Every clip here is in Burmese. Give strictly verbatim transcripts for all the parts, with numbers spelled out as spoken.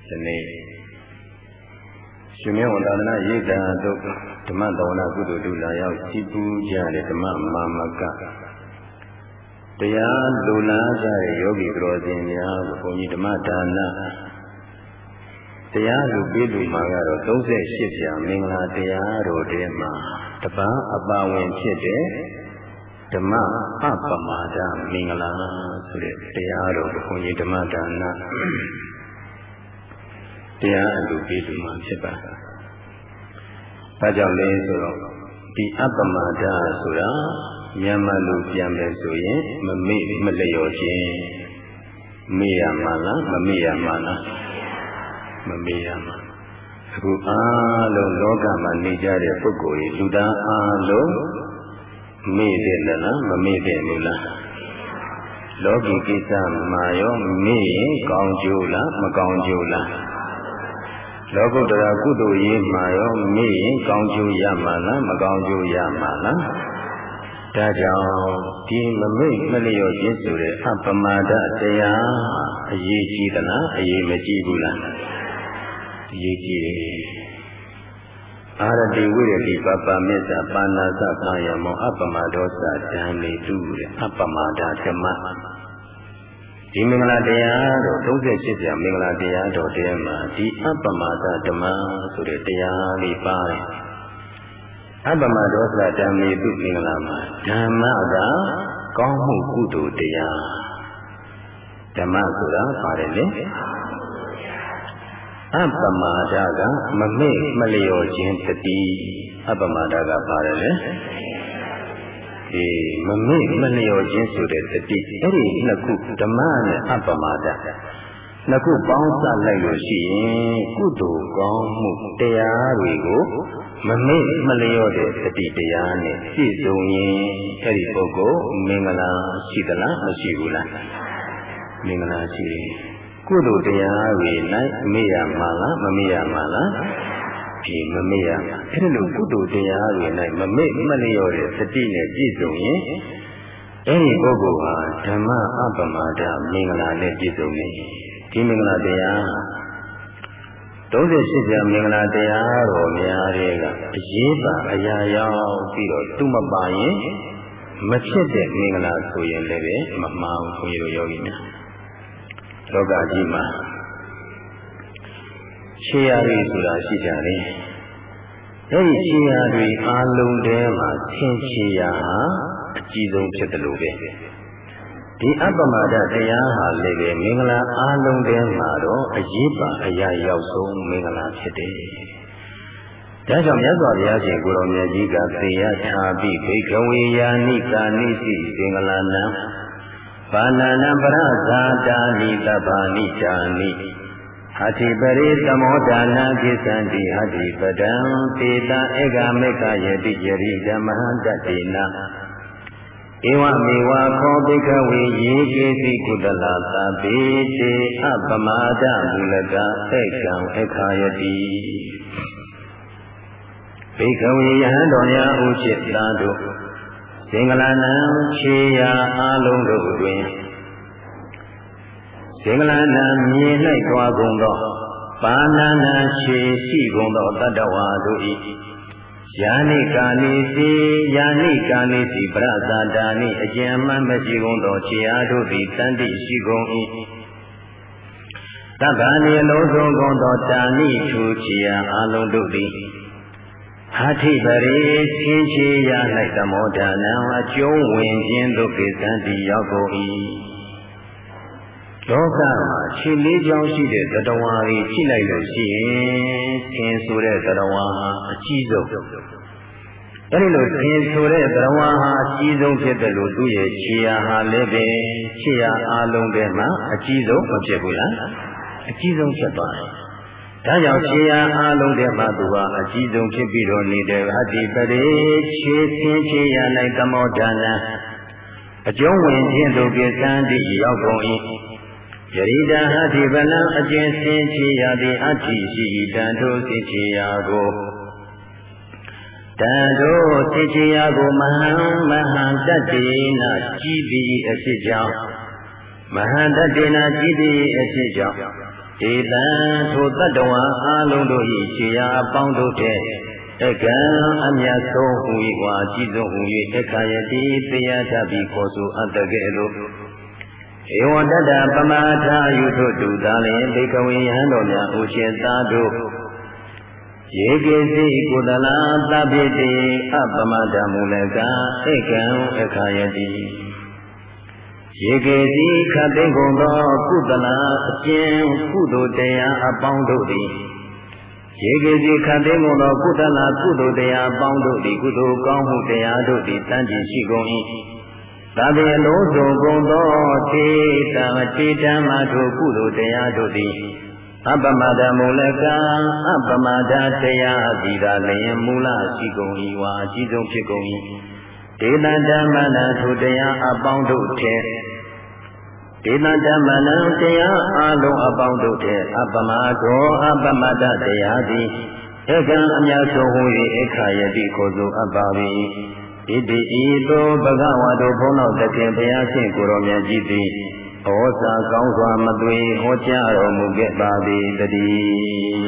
ဒီနေ့ရှင်မြတ်ဝန္ဒနာရိတ်တာတို့ဓမ္မတော်နာကုသိုလ်တို့လာရောက်ကြည်ပူးကြတဲ့ဓမ္မမာမကတရားလူနာကြတဲ့ယောဂီတော်စင်များကိုဘုန်းကြီးဓမ္မဒါနတရားလူပေးလူမှာကတော့သုံးဆယ်ရှစ်ပြာမင်္ဂလာတရားတော်ထဲမှာတပန်းအပါဝင်ဖြစ်တဲ့ဓမ္မအပမာဒမင်္ဂလာဆိုတဲ့တရားတော်ကိုဘုန်းကြီးဓမ္မဒါနတရားအလူပေးလူမှာဖြစ်ပါတယ်။ဒါကြောင့်လဲဆိုတော့ဒီအပမာဒဆိုတာမြန်မာလူပြန်မယ်ဆိုရင်မမေ့မလျော်ခြင်းမေ့ရမှာလားမမေ့ရမှာလားမမေ့ရမှာအခုအားလုံးလောကမှာနေကြတဲ့ပုဂ္ဂိုလ်တွေလူသားအားလုံးမေ့တယ်လားမမေ့တယ်ဘူးလားလောကီကိစ္စမှာရောမေ့ရင်ကောင်းကျိုးလားမကောင်းကျိုးလားလောကုတ္တရာကုသိုလ်ရေးမှာရောမေ့ရင်ကောင်းကျိုးရမှာလားမကောင်းကျိုးရမှာလားဒါကြောင့်ဒီမမေ့မလျော့ခြင်းဆိုတဲ့အပမာဒတရားအရေးကြီးသလားအရေးမကြီးဘူးလားအရေးကြီးတယ်အာရတိဝိရတိပပမေသပါဏာသကာယမောအပမဒောသဓမ္မေတုတဲ့အပမဒဓမ္မဒီမင်္ဂလာတရားတော်သုံးဆယ်ရှစ်ပြမင်္ဂလာတရားတော်ထဲမှာဒီအပမဒဓမ္မဆိုတဲ့တရားလေးပါတယ်အပမဒောသဓမ္မေတုမင်္ဂလာမှာဓမ္မကကောင်းမှုကုသိုလ်တရားဓမ္မဆိုတာပါတယ်လေအပမာဒကမမေ့မလျော်ခြင်းတတိအပမာဒကပါတယ်လေဒီမမေ့မလျော်ခြင်းဆိုတဲ့တတိအဲ့ဒီနှစ်ခုဓမ္မနဲ့အပမာဒနှစ်ခုပေါင်းစပ်လိုက်လို့ရှိရင်ကုသိုလ်ကောင်းမှုတရားတွေကိုမမေ့မလျော့တဲ့တတိတရားနဲ့ပြည့်စုံရင်အဲ့ဒီပုဂ္ဂိုလ်မင်္ဂလာရှိသလားမရှိဘူးလားမင်္ဂလာရှိတယ်ကုသိုလ်တရားတွေ၌မေ့ရမှာလားမမေ့ရမှာလားဒီမမေ့ရမှာအဲ့လိုကုသိုလ်တရားတွေ၌မမေ့မလျော့တဲ့စတိနဲ့ပြည့်စုံရင်အဲ့ဒီပုဂ္ဂိုလ်ဟာဓမ္မအပမဒမင်္ဂလာနဲ့ပြည့်စုံနေဒီမင်္ဂလာတရားသုံးဆယ်ရှစ်ပြမင်္ဂလာတရားတော်များတွေကအရေးပါအရာရောက်ပြီးတော့သူမပါရင်မဖြစ်တဲ့မင်္ဂလာဆိုရင်လည်းမမှားဘူးခွန်ကြီးတို့ယောဂီများလောကကြီးမှာခြေရာတွေဆိုတာရှိကြတယ်။အဲဒီခြေရာတွေအားလုံးထဲမှာဆင်းခြေရာဟာအကြီးဆုံးဖြစ်တယ်လို့ပဲ။ဒီအပမဒတရားဟာလည်းပဲမင်္ဂလာအားလုံးထဲမှာတော့အရေးပါအရာရောက်ဆုံးမင်္ဂလာဖြစ်တယ်။ဒါကြောင့်မြတ်စွာဘုရားရှင်ကိုယ်တော်မြတ်ကြီးကသေယထာပိဘိကဝေယာနိကာနိစီသင်္ဂလာနံပါဏာနံပရဇာတာနိတဗ္ဗာနိဇာနိဟတိပရိသမောဒါနာကိသံတိဟတိပဒံတေတံဧကမေကယတိယရိဓမ္မဟတတေနဧဝမေဝခောဘိကဝေယေကေစီကုတလသာပေတေအပမဒမူလကဧကံဧခာယတိဘိကဝေယဟန်တော်များဥจิตသာတို့သင်္ကလာနံခြေရာအားလုံးတို့တွင်သင်္ကလာနံမြင်၌သွားကုန်သောပါဏာနံခြေရှိကုန်သောတတ္တဝါတို့၏ယာနိကာနိစီယာနိကာနိစီပရဇာတာနိအကျဉ်းမှမရှိကုန်သောခြေအားတို့သည်တန်တိရှိကုန်၏တဗ္ဗာနိအလုံးစုံကုန်သောတာနိထူခြေအားအားလုံးတို့သည်ဟာထိပရိသင်္ချေရ၌သမောဒနံအကျုံးဝင်ခြင်းသို့ကိသံတိရောက်ကုန်၏လောကမှာခြေလေးချောင်းရှိတဲ့သတ္တဝါတွေကြည့်လိုက်လို့ရှိရင်သင်ဆိုတဲ့သတ္တဝါဟာအကြီးဆုံးအဲဒီလိုသင်ဆိုတဲ့သတ္တဝါဟာအကြီးဆုံးဖြစ်တယ်လို့သူ့ရဲ့ခြေရာဟာလည်းပဲခြေရာအားလုံးထဲမှာအကြီးဆုံးမဖြစ်ဘူးလားအကြီးဆုံးဖြစ်သွားတယ်ဒါကြောင့်ခြေရာအားလုံးထဲမှာသူဟာအကြီးဆုံးဖြစ်ပြီးတော့နေတဲ့ဟတိပရိခြေဆင်းခြေရာ၌သမောဒနာအကျုံးဝင်ခြင်းတို့ကိသံတိရောက်ကုန်၏ယရိတဟတိဗလံအကျဉ်းဆင်းခြေရာသည်အဋ္ဌိရှိတန်ထိုးဆင်းခြေရာကိုတန်ထိုးဆင်းခြေရာကိုမဟံမဟံတတ္တေနကြည်သည်အဖြစ်ကြောင့်မဟံတတ္တေနကြည်သည်အဖြစ်ကြောင့်ဧတံထိုတတ္တဝါအာလုံးတို့၏ခြေရာအပေါင်းတို့ထက်ဧကံအမြတ်ဆုံးဟူ၏ဝါအကြီးဆုံးဟူ၍ဧကယတိတရားချပြီးခေါ်ဆိုအပ်တဲ့ကဲ့သို့ဧဝတတပမထာယုထုတုသာလင်ဘေကဝေယံတော်များဥရှင်သာတို့ယေကေစီကုသလာသဗ္ဗေတိအပမတမူလကဧကံဧကယတိယေကေစီခတ်သိမ့်ကုန်သောကုသလာအကျဉ်ကုသိုလ်တရားအပေါင်းတို့သည်ယေကေစီခတ်သိမ့်ကုန်သောကုသလာကုသိုလ်တရားအပေါင်းတို့သည်ကုသိုလ်ကောင်းမှုတရားတို့သည်တန်ကြည်ရှိကုန်၏သဗ္ဗေလုံးစုံကုန်သောတေတံတေတံမထိုကုသိုလ်တရားတို့သည်အပမဒမူလကအပမဒတရားသည်သာလျင်မူလရှိကုန်၏ဝါအကြီးဆုံးဖြစ်ကုန်၏ဒေသဓမ္မနာထိုတရားအပေါင်းတို့ထက်ဒေသဓမ္မနာတရားအလုံးအပေါင်းတို့ထက်အပမဒောအပမဒတရားသည်ဧကံအမြတ်ဆုံးဟူ၍ဧခယတိခေါ်ဆိုအပ်ပါ၏ဣတိဤသို့ဘဂဝါတို့ဘုန်းတော်သခင်ဘုရားရှင်ကိုယ်တော်မြတ်ကြီးသည်ဩဇာကောင်းစွာမသွေဟောကြားတော်မူခဲ့ပါသည်တည်း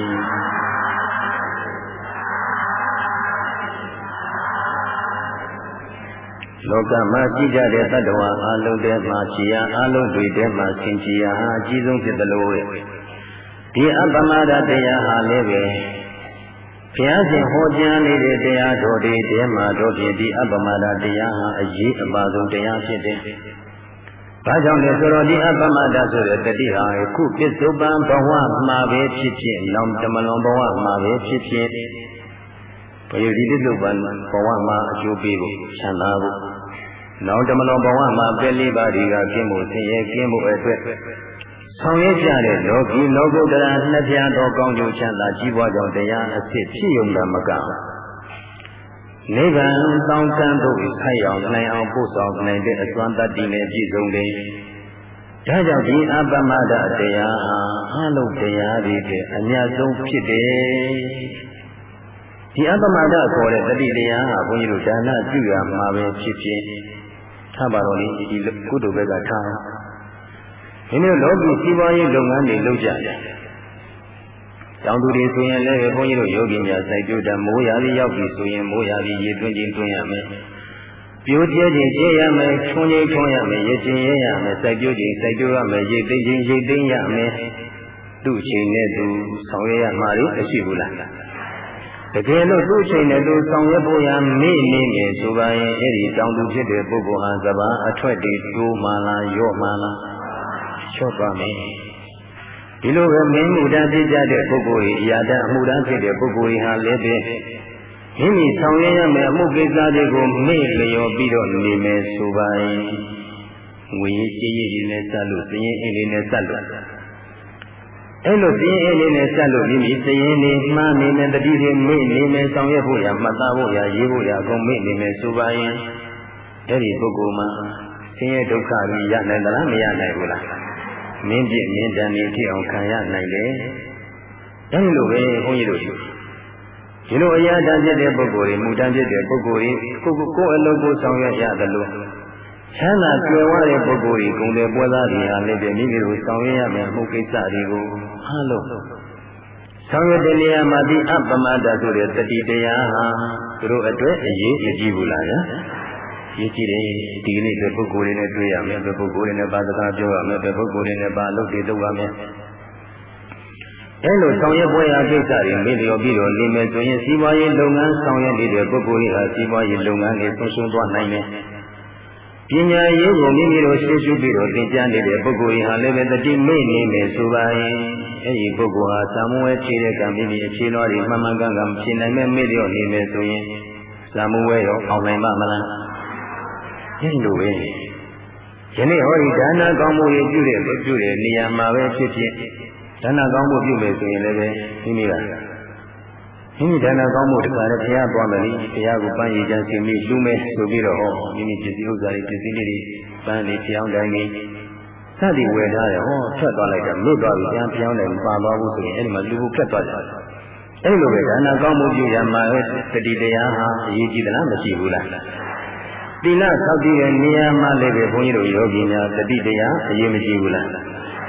လောကမှာရှိကြတဲ့တ attva အလုံးထဲမှာရှိရာအလုံးတွေထဲမှာသင်္ချီရာဟာအကြီးဆုံးဖြစ်သလိုဒီအပ္ပမဒတရားဟာလည်းပဲဘုရားရှင်ဟောကြားနေတဲ့တရားတော်တွေထဲမှာတော့ဖြင့်ဒီအပ္ပမဒတရားဟာအရေးအပါဆုံးတရားဖြစ်တယ်။ဘာကြောင့်လဲဆိုတော့ဒီအပ္ပမဒဆိုတဲ့တတိဟာခုပစ္စုပန်ဘဝမှာပဲဖြစ်ဖြစ်နောင်တမလွန်ဘဝမှာပဲဖြစ်ဖြစ်ဘယ်ဒီပစ္စုပန်ဘဝမှာအကျိုးပေးဖို့ချမ်းသာဖို့နောင်တမလွန်ဘဝမှာပဲလေးပါးဒီကကျင့်ဖို့ဆင်းရဲကျင့်ဖို့အတွက်ဆောင်ရွက်ကြတဲ့လောကီလောကုတ္တရာနှစ်ပြားသောကောင်းကျိုးချမ်းသာကြီးပွားကြောင်းတရားအစစ်ဖြစ်ုံသာမကနိဗ္ဗာန်တောင်းတသို့ဆိုက်ရောက်နိုင်အောင်ပို့ဆောင်နိုင်တဲ့အစွမ်းတတ္တိနဲ့ပြည့်စုံတယ်။ဒါကြောင့်ဒီအပ္ပမဒတရားဟာအလုံးတရားတွေကအများဆုံးဖြစ်တယ်။ဒီအပ္ပမဒခေါ်တဲ့တတိတရားဟာဘုန်းကြီးတို့ဒါနပြုရမှာပဲဖြစ်ဖြစ်ထားပါတော့လေဒီကုသိုလ်ဘက်ကထားဒီလိုလောကီစီးပွားရေးလုပ်ငန်းတွေလုပ်ကြတယ်။ကျောင်းသူတွေဆိုရင်လည်းဘုန်းကြီးတို့ယောဂီများစိုက်ပျိုးတဲ့မိုးရာသီရောက်ပြီဆိုရင်မိုးရာသီရေသွင်းခြင်းသွင်းရမယ်။ပြိုကျဲခြင်းကျဲရမယ်၊ထွန်းခြင်းထွန်းရမယ်၊ရခြင်းရရမယ်၊စိုက်ပျိုးခြင်းစိုက်ပျိုးရမယ်၊ရိတ်သိမ်းခြင်းရိတ်သိမ်းရမယ်။သူ့ချိန်နဲ့သူဆောင်ရွက်ရမှာလေမရှိဘူးလား။တကယ်လို့သူ့ချိန်နဲ့သူဆောင်ရွက်ဖို့ရမေ့နေတယ်ဆိုပါရင်အဲ့ဒီကျောင်းသူဖြစ်တဲ့ပုဂ္ဂိုလ်ဟာစပါးအထွက်တွေတိုးမှလားရော့မှလားချော့ပါမယ်ဒီလိုပဲမင်းမှုတန်းဖြစ်ကြတဲ့ပုဂ္ဂိုလ်၏အရာတအမှုတန်းဖြစ်တဲ့ပုဂ္ဂိုလ်၏ဟာလည်းပဲမိမိဆောင်ရွက်ရမယ့်အမှုကိစ္စတွေကိုမေ့လျော်ပြီးတော့နေမယ်ဆိုပါရင်ငွေကြေးရည်နဲ့စပ်လို့စည်ရင်အိလေးနဲ့စပ်လို့အဲ့လိုစည်ရင်အိလေးနဲ့စပ်လို့မိမိစည်ရင်နေမှားနေမယ်တတိတွေမေ့နေမယ်ဆောင်ရွက်ဖို့ရမှတ်သားဖို့ရရေးဖို့ရအကုန်မေ့နေမယ်ဆိုပါရင်အဲ့ဒီပုဂ္ဂိုလ်မှာဆင်းရဲဒုက္ခကြီးရနိုင်သလားမရနိုင်ဘူးလားမင်းပြည့်မင်းတန်နေဖြစ်အောင်ခံရနိုင်တယ်။အဲဒီလိုပဲဘုန်းကြီးတို့ဒီလိုအရာတန်ဖြစ်တဲ့ပုဂ္ဂိုလ်တွေမူတန်ဖြစ်တဲ့ပုဂ္ဂိုလ်တွေကိုကိုကိုအလုပ်ကိုဆောင်ရွက်ရတယ်လို့ချမ်းသာကြွယ်ဝတဲ့ပုဂ္ဂိုလ်တွေဂုဏ်တွေပွဲသားတွေဟာလည်းမိမိတို့ဆောင်ရွက်ရမယ့်မှုကိစ္စတွေကိုအားလုံးဆောင်ရွက်တဲ့နေရာမှာဒီအပ္ပမဒဆိုတဲ့တတိတရားဟာသူတို့အတွက်အရေးကြီးဘူးလားဗျာ။ရေးကြည့်တယ်ဒီကနေ့ပဲပုဂ္ဂိုလ်တွေနဲ့တွေ့ရမယ်ပဲပုဂ္ဂိုလ်တွေနဲ့ပါစကားပြောရမယ်ပဲပုဂ္ဂိုလ်တွေနဲ့ပါလုပ်တွေလုပ်ရမယ်အဲလိုဆောင်ရွက်ပွဲရာကိစ္စတွေမေ့လျော်ပြီးတော့နေမယ်ဆိုရင်စီးပွားရေးလုပ်ငန်းဆောင်ရွက်နေတဲ့ပုဂ္ဂိုလ်တွေဟာစီးပွားရေးလုပ်ငန်းတွေဆုံးရှုံးသွားနိုင်တယ်ပညာရေးကိုမိမိတို့ရှင်းရှုပြီးတော့သင်ကြားနေတဲ့ပုဂ္ဂိုလ်တွေဟာလည်းပဲတတိမေ့နေမယ်ဆိုပါရင်အဲဒီပုဂ္ဂိုလ်ဟာသာမဝဲခြေတဲ့ကံမိမိအခြေလွှာတွေမှန်မှန်ကန်ကန်ဖြေနိုင်မဲ့မေ့လျော့နေမယ်ဆိုရင်သာမဝဲရောအောင်နိုင်ပါမလားဒီလိုပဲယနေ့ဟောဒီဒါနကောင်းမှုတွေပြုတဲ့ပြုတဲ့နေရာမှာပဲဖြစ်ဖြစ်ဒါနကောင်းမှုပြုမယ်ဆိုရင်လည်းပဲမိမိကမိမိဒါနကောင်းမှုတခါလည်းဘုရားသွားမယ်လေဘုရားကိုပန်းရည်ချမ်းရှင်ပြီးလှူမယ်ဆိုပြီးတော့ဟောမိမိပစ္စည်းဥစ္စာတွေပစ္စည်းလေးတွေပန်းလေးပြောင်းတိုင်းကြီးစသည်ဝယ်ထားတယ်ဟောထွက်သွားလိုက်တာလွတ်သွားပြီပြန်ပြောင်းတယ်မပါသွားဘူးဆိုရင်အဲ့ဒီမှာလူကိုဖက်သွားကြတယ်အဲ့လိုပဲဒါနကောင်းမှုပြုရမှာတတိတရားဟာအရေးကြီးသလားမရှိဘူးလားသီလဆောက်တည်တဲ့နေရာမှာလည်းပဲဘုန်းကြီးတို့ယောဂီများတတိတရားအရေးမကြီးဘူးလား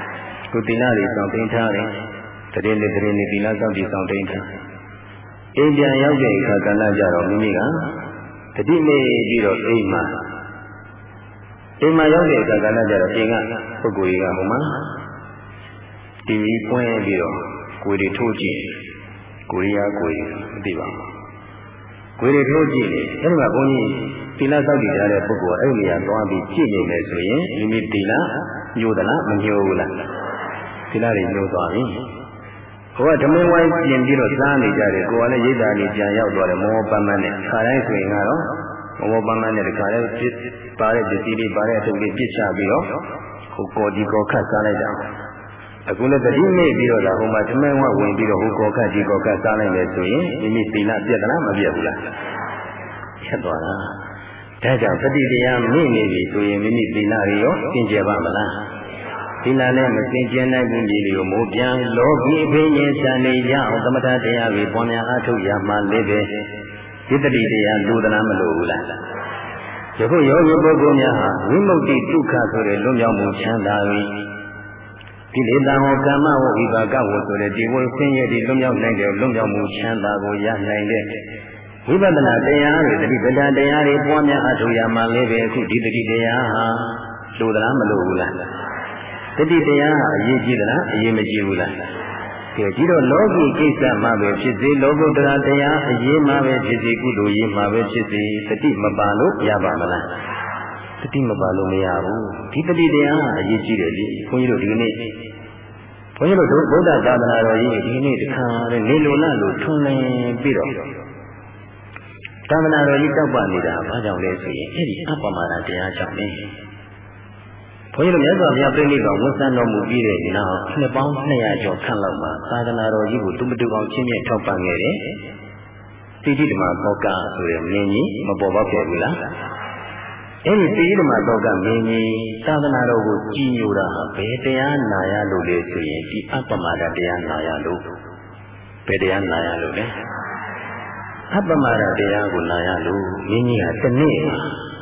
ကိုတိနာလေးဆောင်တင်ထားတယ်တရင်နဲ့တရင်နဲ့တိနာဆောင်ပြီးဆောင်တင်ထားအိမ်ပြန်ရောက်တဲ့အခါကလည်းကြတော့မိမိကတတိမေပြီးတော့အိမ်မှာအိမ်မှာရောက်တဲ့အခါကလည်းကြတော့အိမ်ကပုဂ္ဂိုလ်ကြီးကဟိုမှာတီဗီပွင့်ပြီးတော့ကိုယ်တွေထိုးကြည့်ကိုရီးယားကိုယ်မသိပါဘူးကိုယ်တွေထိုးကြည့်နေအဲ့ဒီမှာဘုန်းကြီးတိလစောက်တည်ကြတဲ့ပုဂ္ဂိုလ်အဲ့ဒီနေရာသွားပြီးကြည့်နေမယ်ဆိုရင်မိမိတိလညိုသလားမညိုဘူးလားတိလတွေညိုသွားပြီဟိုကဓမင်းဝိုင်းပြင်ပြီးတော့စားနေကြတယ်ကိုယ်ကလည်းရိတ်တာလေးပြန်ရောက်သွားတယ်မောပန်းပန်းနဲ့ခါတိုင်းဆိုရင်ကတော့မောပန်းပန်းနဲ့တခါလဲပြစ်ပါတဲ့ပစ္စည်းလေးပါတဲ့အထုပ်လေးပြစ်ချပြီးတော့ဟိုကော်ဒီကော်ခတ်စားလိုက်တာအခုလည်းတတိမိပြီးတော့ဒါဟိုမှာဓမင်းဝဝင်ပြီးတော့ဟိုကော်ခတ်ဒီကော်ခတ်စားလိုက်မယ်ဆိုရင်မိမိတိလပြက်သလားမပြက်ဘူးလားဖြတ်သွားတာဒါကြောင့်တတိတရားမိနေပြီဆိုရင်မိမိတိလတွေရောသင်ကျပါမလားဒီလာနဲ့မသိကျင်နိုင်ဘူးကြီးတွေကိုမိုးပြန်လောကီအဖိဉ္စံနေရအောင်သမထတရားတွေပွားများအားထုတ်ရမှလည်းပဲဒီတတိတရားလူသနာမလို့ဘူးလားယခုယောဂီပုဂ္ဂိုလ်များဟာဝိမု ക്തി ဒုက္ခဆိုတဲ့လွတ်မြောက်မှုချမ်းသာပြီကိလေသာဟောကာမဝိပါကဝဆိုတဲ့ဒီဝိဆင်းရဲဒီလွတ်မြောက်နိုင်တဲ့လွတ်မြောက်မှုချမ်းသာကိုရနိုင်တဲ့ဝိပဿနာတရားတွေတတိပဒတရားတွေပွားများအားထုတ်ရမှလည်းပဲအခုဒီတတိတရားဟာလူသနာမလို့ဘူးလားတတိတရားဟာအရေးကြီးသလားအရေးမကြီးဘူးလားကဲဒီတော့လောကီကိစ္စမှာပဲဖြစ်စေလောကုတ္တရာတရားအရေးမှာပဲဖြစ်စေကုသိုလ်ရေးမှာပဲဖြစ်စေတတိမပါလို့ရပါမလားတတိမပါလို့မရဘူးဒီတတိတရားဟာအရေးကြီးတယ်လေဘုန်းကြီးတို့ဒီနေ့ဘုန်းကြီးတို့ဗုဒ္ဓသာသနာတော်ကြီးဒီနေ့တခါလေနေလိုလားလို့ထွန်းလင်းပြီးတော့သာသနာတော်ကြီးတောက်ပနေတာဘာကြောင့်လဲဆိုရင်အဲ့ဒီအပ္ပမနာတရားကြောင့်လေဘုန်းကြီးတို့မြတ်စွာဘုရားပြိဋိဘံဝန်ဆံတော်မူပြီးတဲ့နောက်နှစ်ပေါင်းနှစ်ရာကျော်ခန့်လောက်မှာသာသနာတော်ကြီးကိုသူမတူအောင်ချင်းမြတ်ထောက်ပံ့ခဲ့တယ်။တိတိဓမ္မသောကဆိုတဲ့မင်းကြီးမပေါ်ပေါက်ခဲ့ဘူးလား။အဲဒီတိတိဓမ္မသောကမင်းကြီးသာသနာတော်ကိုကြည်ညိုတာဟာဘယ်တရားနာရလို့လဲဆိုရင်ဒီအပ္ပမဒတရားနာရလို့ဘယ်တရားနာရလို့လဲ။အပ္ပမဒတရားကိုနာရလို့မင်းကြီးဟာတနေ့မှာ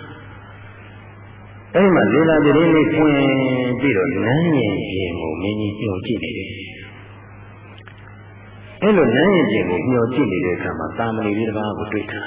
အဲ့မှာလေလာပြင်းလေးဖွင့်ပြီးတော့နန်းရင်ပြင်ကိုမင်းကြီးညှို့ကြည့်နေတယ်။အဲ့လိုနန်းရင်ပြင်ကိုညှို့ကြည့်နေတဲ့အခါမှာတာမဏေလေးတစ်ပါးကိုတွေ့တာ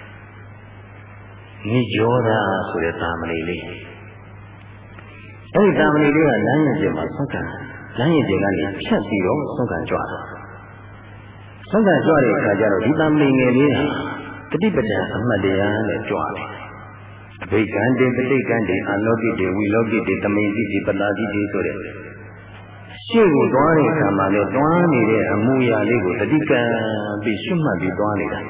။နိကြောတာဆိုတဲ့တာမဏေလေး။အဲ့ဒီတာမဏေလေးကနန်းရင်ပြင်မှာဆုံးခံနန်းရင်ပြင်ကနေဖြတ်ပြီးတော့ဆုံးခံကြွတာ။ဆုံးခံကြွတဲ့အခါကျတော့ဒီတာမဏေငယ်လေးဟာတတိပဒံအမှတ်တရားနဲ့ကြွတယ်။အဘိက္ခံတေပဋိက္ခံတေအလောကိတေဝိလောကိတေတမိန်တိတိပတ္တာတိတေဆိုတဲ့ရှေ့ကိုသွားတဲ့အခါမှာလည်းတွားနေတဲ့အမူအရာလေးကိုတတိကံပြီးရှုမှတ်ပြီးသွားနေတာ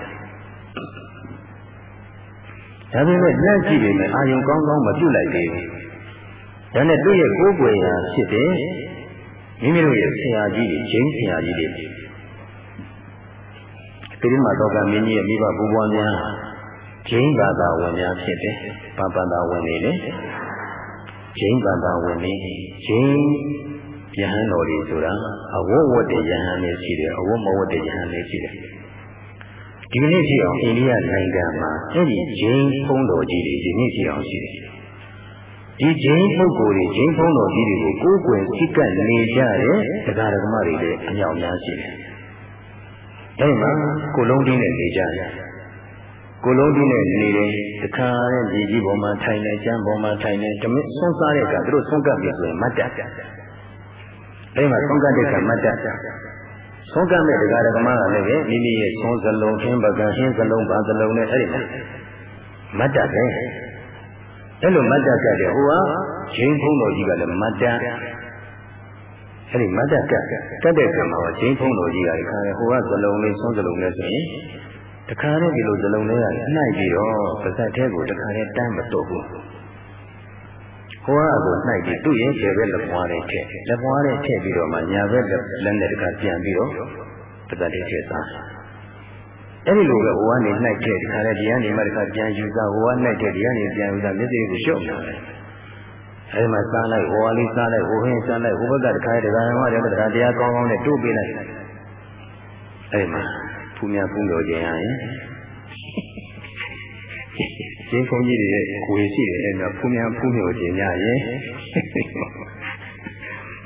ဒါပေမဲ့လက်ကြည့်ပေမဲ့အာယုံကောင်းကောင်းမပြုတ်လိုက်သေးဘူးဒါနဲ့သူ့ရဲ့ကိုယ်ွယ်ရာဖြစ်တဲ့မိမိတို့ရဲ့ဆရာကြီးတွေဂျင်းဆရာကြီးတွေတိရိမသောကမင်းကြီးရဲ့မိဘဘိုးဘွားများဂျိန်းဘာသာဝင်များဖြစ်တယ်။ဘာဘာသာဝင်တွေလေဂျိန်းဘာသာဝင်တွေဂျိန်းယဟန်တော်တွေဆိုတာအဝတ်ဝတ်တဲ့ယဟန်တွေရှိတယ်အဝတ်မဝတ်တဲ့ယဟန်တွေရှိတယ်။ဒီနေ့ရှိအောင်အိန္ဒိယနိုင်ငံမှာအဲ့ဒီဂျိန်းဘုန်းတော်ကြီးတွေဒီနေ့ရှိအောင်ရှိတယ်။ဒီဂျိန်းပုဂ္ဂိုလ်တွေဂျိန်းဘုန်းတော်ကြီးတွေကိုကိုယ်ကွယ်စိတ်ကပ်နေကြတဲ့တရားဓမ္မတွေလည်းအမြောက်များရှိတယ်။အဲ့မှာကိုလုံးတင်းနဲ့နေကြတယ်ကိုလုံးကြီးနဲ့နေတယ်တခါတဲ့ဒီကြီးပေါ်မှာထိုင်နေကျမ်းပေါ်မှာထိုင်နေဓမ္မဆုံးစားတဲ့အခါသူတို့ဆုံးကပ်ပြီဆိုရင်မတ်တတ်အဲဒီမှာဆုံးကပ်တဲ့အခါမတ်တတ်ဆုံးကပ်မဲ့တရားဓမ္မကလည်းပဲမိမိရဲ့ဆုံးစလုံးခင်းပကံခင်းစလုံးဘာစလုံးနဲ့အဲဒီမှာမတ်တတ်တယ်အဲလိုမတ်တတ်ကြတယ်ဟိုကဂျိန်းဖုံးတော်ကြီးကလည်းမတ်တတ်အဲဒီမတ်တတ်ကတ်တဲ့အခါမှာဂျိန်းဖုံးတော်ကြီးကလည်းခါဟိုကစလုံးလေးဆုံးစလုံးနဲ့ဆိုရင်တခါနဲ့ဒီလိုစလုံးလေးကနှိုက်ပြီးတော့ပါးစပ်ထဲကိုတခါနဲ့တန်းမတော့ဘူးဟိုကကိုနှိုက်ပြီးသူ့ရဲ့ခြေဘက်လက်ပွားတဲ့ထက်လက်ပွားတဲ့ထက်ပြီးတော့မှညာဘက်လက်နဲ့တခါပြန်ပြီးတော့ပါးစပ်ထဲထည့်စားအဲ့ဒီလိုပဲဟိုကနေနှိုက်တဲ့တခါနဲ့ဒီကနေမှတခါပြန်ယူစားဟိုကနှိုက်တဲ့ဒီကနေပြန်ယူစားမျက်စိကိုရှုပ်နေတယ်အဲ့ဒီမှာစားလိုက်ဟိုကလေးစားလိုက်ဟိုဟင်းစားလိုက်ဟိုဘက်ကတခါတခါမှတည်းတခါတရားကောင်းကောင်းနဲ့တိုးပေးလိုက်အဲ့မှာဖူးများဖူးတော်ခြင်းရရင်ကျင်းခုံကြီးတွေကိုယ်ရှိတယ်အဲ့တော့ဖူးများဖူးတော်ခြင်းရရင်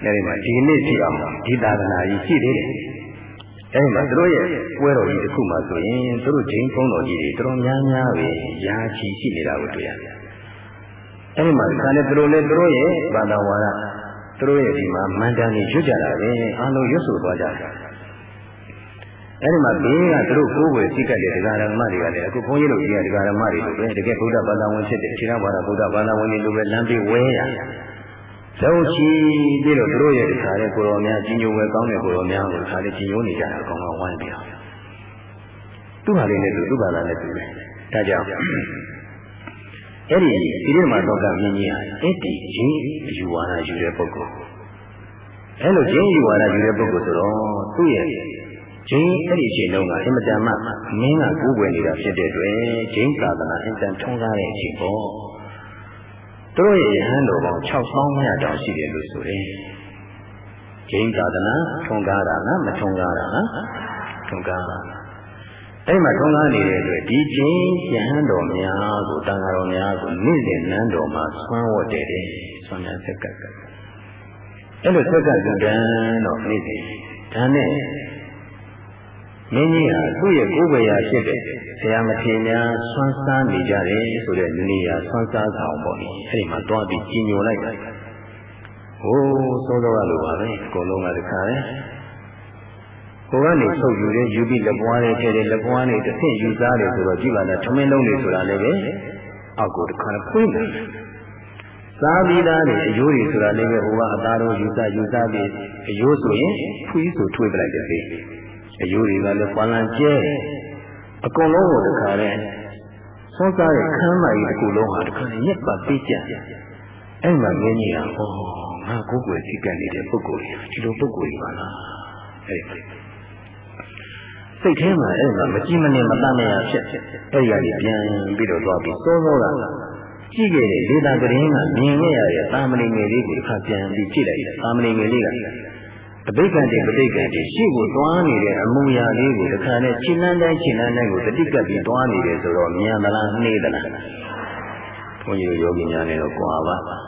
အဲဒီမှာဒီနေ့ထိအောင်ဒီသာသနာကြီးရှိသေးတယ်အဲဒီမှာသူတို့ရဲ့ပွဲတော်ကြီးတစ်ခုမှဆိုရင်သူတို့ဂျိန်းကုန်းတော်ကြီးတွေတော်တော်များများပဲယာချီရှိနေတာကိုတွေ့ရတယ်အဲဒီမှာဒါနဲ့သူတို့လည်းသူတို့ရဲ့ဘာသာဝါဒသူတို့ရဲ့ဒီမှာမန္တန်ကြီးရွတ်ကြတာပဲအားလုံးရွတ်ဆိုသွားကြတယ်အဲဒီမှာဘေးကသူတို့ကိုယ်ဝယ်စိတ်ကတဲ့ဒကာဓမ္မတွေကလည်းအခုဘုန်းကြီးတို့ကြီးကဒကာဓမ္မတွေလိုပဲတကယ်ဗုဒ္ဓဘာသာဝင်ဖြစ်တဲ့ခြေတော်ဘာသာဗုဒ္ဓဘာသာဝင်တွေလိုပဲလမ်းပြေးဝဲရလုံးချီပြီးတော့သူတို့ရဲ့ဒီခါတဲ့ကိုတော်များကြီးညိုဝဲကောင်းတဲ့ကိုတော်များကိုခါလေးကြီးညိုနေကြတာအကောင်ကဝိုင်းပြီးတော့သူ့ဟာလေးနဲ့သူသူ့ဘာသာနဲ့သူပဲဒါကြောင့်အဲ့ဒီဒီလိုမှတော့ကမြင်ကြီးဟာအဲ့ဒီဂျင်းယူဝါဒယူတဲ့ပုဂ္ဂိုလ်အဲ့လိုဂျင်းယူဝါဒယူတဲ့ပုဂ္ဂိုလ်ဆိုတော့သူ့ရဲ့ဂျင်းအဲ့ဒီအချိန်တုန်းကအင်မတန်မှမင်းကကိုးကွယ်နေတာဖြစ်တဲ့အတွက်ဂျင်းသာသနာအင်တန်ထုံးကားတဲ့အချိန်ပေါ့သူတို့ရဲ့ယဟန်တော်ပေါင်း၆သောင်း၅ရာတောင်ရှိတယ်လို့ဆိုတယ်ဂျင်းသာသနာထုံးကားတာလားမထုံးကားတာလားထုံးကားတာအဲ့မှာထုံးကားနေတဲ့အတွက်ဒီဂျင်းယဟန်တော်များကိုတန်ဃာတော်များကိုနေ့စဉ်နန်းတော်မှာဆွမ်းဝတ်တယ်တဲ့ဆွမ်းများဆက်ကပ်ကပ်အဲ့လိုဆက်ကပ်ကြတဲ့တော့နေ့စဉ်ဒါနဲ့မင်းကြီးဟာသူ့ရဲ့ကိုယ်ဝေရာဖြစ်တဲ့ဆရာမထေရများဆွမ်းစားနေကြတယ်ဆိုတဲ့နေရာဆွမ်းစားဆောင်ပေါ့လေအဲ့ဒီမှာတွားပြီးကြီးညိုလိုက်တာဟိုးသုံးတော့လိုပါပဲအကုန်လုံးကတခါလေဟိုကနေဆုပ်ယူတယ်ယူပြီးလက်ပွားလေးထဲတယ်လက်ပွားလေးတစ်ဆင့်ယူစားတယ်ဆိုတော့ကြည့်ပါလားထမင်းလုံးလေးဆိုတာလည်းပဲအောက်ကိုတခါခွင်းတယ်စားပြီးသားတယ်အယိုးတွေဆိုတာလည်းပဲဟိုကအသားတော်ယူစားယူစားပြီးအယိုးဆိုရင်ဖွေးဆိုထွေးပလိုက်တယ်အယိုးတွေကလည်းပါလန်ကျဲအကုန်လုံးကိုတခါလဲစောစားတဲ့ခမ်းမကြီးတစ်ခုလုံးဟာတခါညက်ပတ်ပေးကြအဲ့မှာမင်းကြီးကဟောငါကိုယ်ကိုယ်သိကပ်နေတဲ့ပုဂ္ဂိုလ်ကြီးဒီလိုပုဂ္ဂိုလ်ကြီးပါလားအဲ့ဒီစိတ်ထဲမှာအဲ့မှာမကြည့်မနေမတတ်မရဖြစ်အဲ့ဒီကနေပြန်ပြီးတော့သွားပြီးစောစောကကြည့်ခဲ့တဲ့ဒေတာကလေးကမြင်ခဲ့ရတဲ့သာမဏေငယ်လေးကိုတစ်ခါပြန်ပြီးကြည့်လိုက်တယ်သာမဏေငယ်လေးကအဘိက္ခတိပဋိက္ခတိရှေ့ကိုတွားနေတဲ့အမူအရာလေးကိုတခါနဲ့ခြေနှမ်းတိုင်းခြေနှမ်းတိုင်းကိုတတိကပ်ပြီးတွားနေတယ်ဆိုတော့မြန်သလားနှေးသလားဘုန်းကြီးတို့ယောဂီများနဲ့တော့ကြွာပါဟင်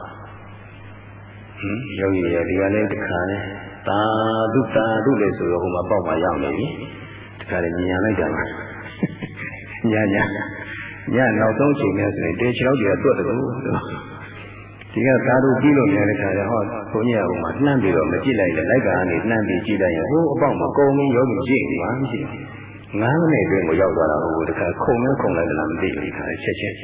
ယောဂီရဒီကလည်းတခါနဲ့သာဓုသာဓုလေဆိုတော့ဟိုမှာပေါက်မှရောက်နေပြီတခါလည်းမြန်လိုက်တာပါညာညာညနောက်ဆုံးချိန်နဲ့ဆိုရင်တေချောက်ကြီးကတွတ်တယ်လို့ဒီကသာဓုကြည့်လို့လည်းတခါလည်းဟောဘုန်းကြီးကဟိုမှာနှမ်းပြီးတော့မကြည့်လိုက်လေလိုက်ကနေနှမ်းပြီးကြည့်လိုက်ရင်ဟိုအပေါက်မှာကုံပြီးယောဂီကြည့်နေပါမရှိဘူးငါးမိနစ်အတွင်းကိုရောက်သွားတာဟိုတခါခုံနဲ့ခုံလိုက်လားမသိဘူးဒီခါချက်ချက်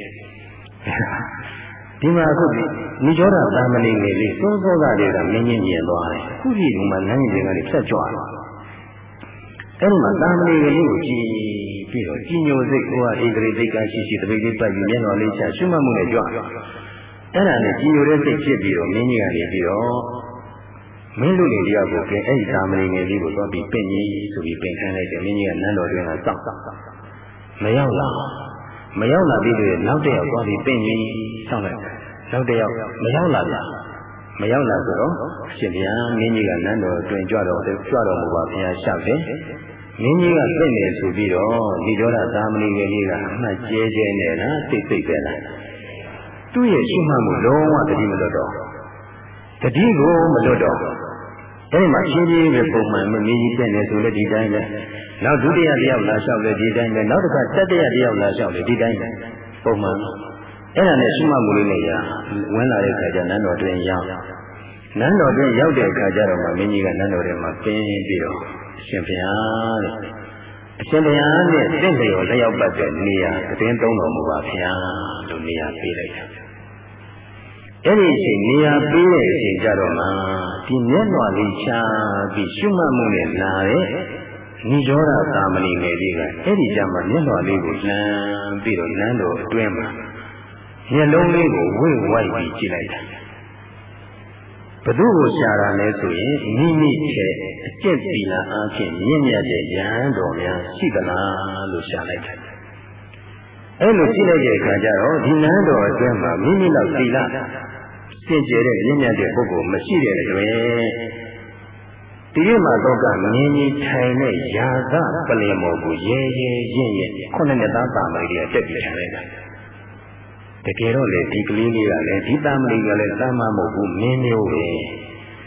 ဒီမှာအခုနိရောဓသာမဏေငယ်လေးစိုးစိုးကလေးကမင်းကြီးမြင်သွားတယ်ခုဒီဒီမှာလမ်းကြီးတွေကဖြတ်ကြွလာအဲ့ဒီမှာသာမဏေငယ်လေးကိုကြည့်ပြီးတော့ကြီးညိုစိတ်ဟိုကဣန္ဒြေစိတ်ကရှိရှိတပိတ်လေးပတ်ပြီးမျက်တော်လေးချရှုမှတ်မှုနဲ့ကြွအဲ့ဒါနဲ့ကြီးညိုတဲ့စိတ်ဖြစ်ပြီးတော့မင်းကြီးကနေပြီးတော့မင်းလူတွေတရားကိုကဲအဲ့ဒီသာမဏေငယ်လေးကိုသွားပြီးပင့်ကြီးဆိုပြီးပင့်ခိုင်းလိုက်တယ်မင်းကြီးကနန်းတော်တွင်ကစောင့်မရောက်လာမရောက်လာပြီးတော့နောက်တစ်ယောက်သွားပြီးပင့်ကြီးစောင့်လိုက်နောက်တစ်ယောက်မရောက်လာဗျာမရောက်လာဆိုတော့ရှင်ဗျာမင်းကြီးကနန်းတော်တွင်ကြွတော်ကြွတော်မူပါဘုရားရှောက်တယ်မင်းကြီးကပြင့်နေဆိုပြီးတော့ဒီဒေါရသာမဏေငယ်လေးကအမှတ်ကျဲကျဲနဲ့လားသိသိပဲလားသူ့ရဲ့ရှိမှမှုလုံးဝတတိမလွတ်တော့တတိကိုမလွတ်တော့အဲဒီမှာရှင်းရှင်းပဲပုံမှန်မင်းကြီးပြင့်နေဆိုလည်းဒီတိုင်းပဲနောက်ဒုတိယတယောက်လာလျှောက်လည်းဒီတိုင်းပဲနောက်တစ်ခါတတိယတယောက်လာလျှောက်လည်းဒီတိုင်းပဲပုံမှန်အဲ့ဒါနဲ့ရှိမှမှုလေးနဲ့ရဝင်လာတဲ့ခါကျနန်းတော်တွင်ရောက်နန်းတော်တွင်ရောက်တဲ့အခါကျတော့မှမင်းကြီးကနန်းတော်ထဲမှာပင်းပြီးတော့အရှင်ဘုရားတဲ့အရှင်ဘုရားနဲ့တင့်လျော်လျောက်ပတ်တဲ့နေရာတင်းသုံးတော်မူပါဘုရားလို့နေရာပေးလိုက်တာအဲ့ဒီအချိန်နေရာပေးတဲ့အချိန်ကျတော့မှဒီမျက်နှာလေးချပြီးရှုမှတ်မှုနဲ့လာတဲ့နိရောဓသာမဏေငယ်လေးကအဲ့ဒီကျမှမျက်နှာလေးကိုလှမ်းပြီးတော့နန်းတော်အတွင်းမှာမျက်လုံးလေးကိုဝိဝိုက်ပြီးကြည့်လိုက်တာဘသူ့ကိုရှာတာလဲဆိုရင်မိမိရဲ့အကျင့်သီလအားဖြင့်မြင့်မြတ်တဲ့ဉာဏ်တော်များရှိသလားလို့ရှာလိုက်တယ်အဲ့လိုကြည့်လိုက်တဲ့အခါကျတော့ဒီနန်းတော်အတွင်းမှာမိမိလောက်သီလစင်ကြယ်တဲ့မြင့်မြတ်တဲ့ပုဂ္ဂိုလ်မရှိတဲ့အတွက်ဒီမှာတော့ကမြင်းကြီးထိုင်တဲ့ယာကပလင်မော်ကိုရဲရဲရင့်ရင့်ခုနှစ်နှစ်သားပါမလေးကတက်ပြီးထိုင်လိုက်တာတကယ်တော့လေဒီကလေးလေးကလည်းဒီသားမလေးကလည်းတမ်းမမဟုတ်ဘူးမင်းမျိုးပဲ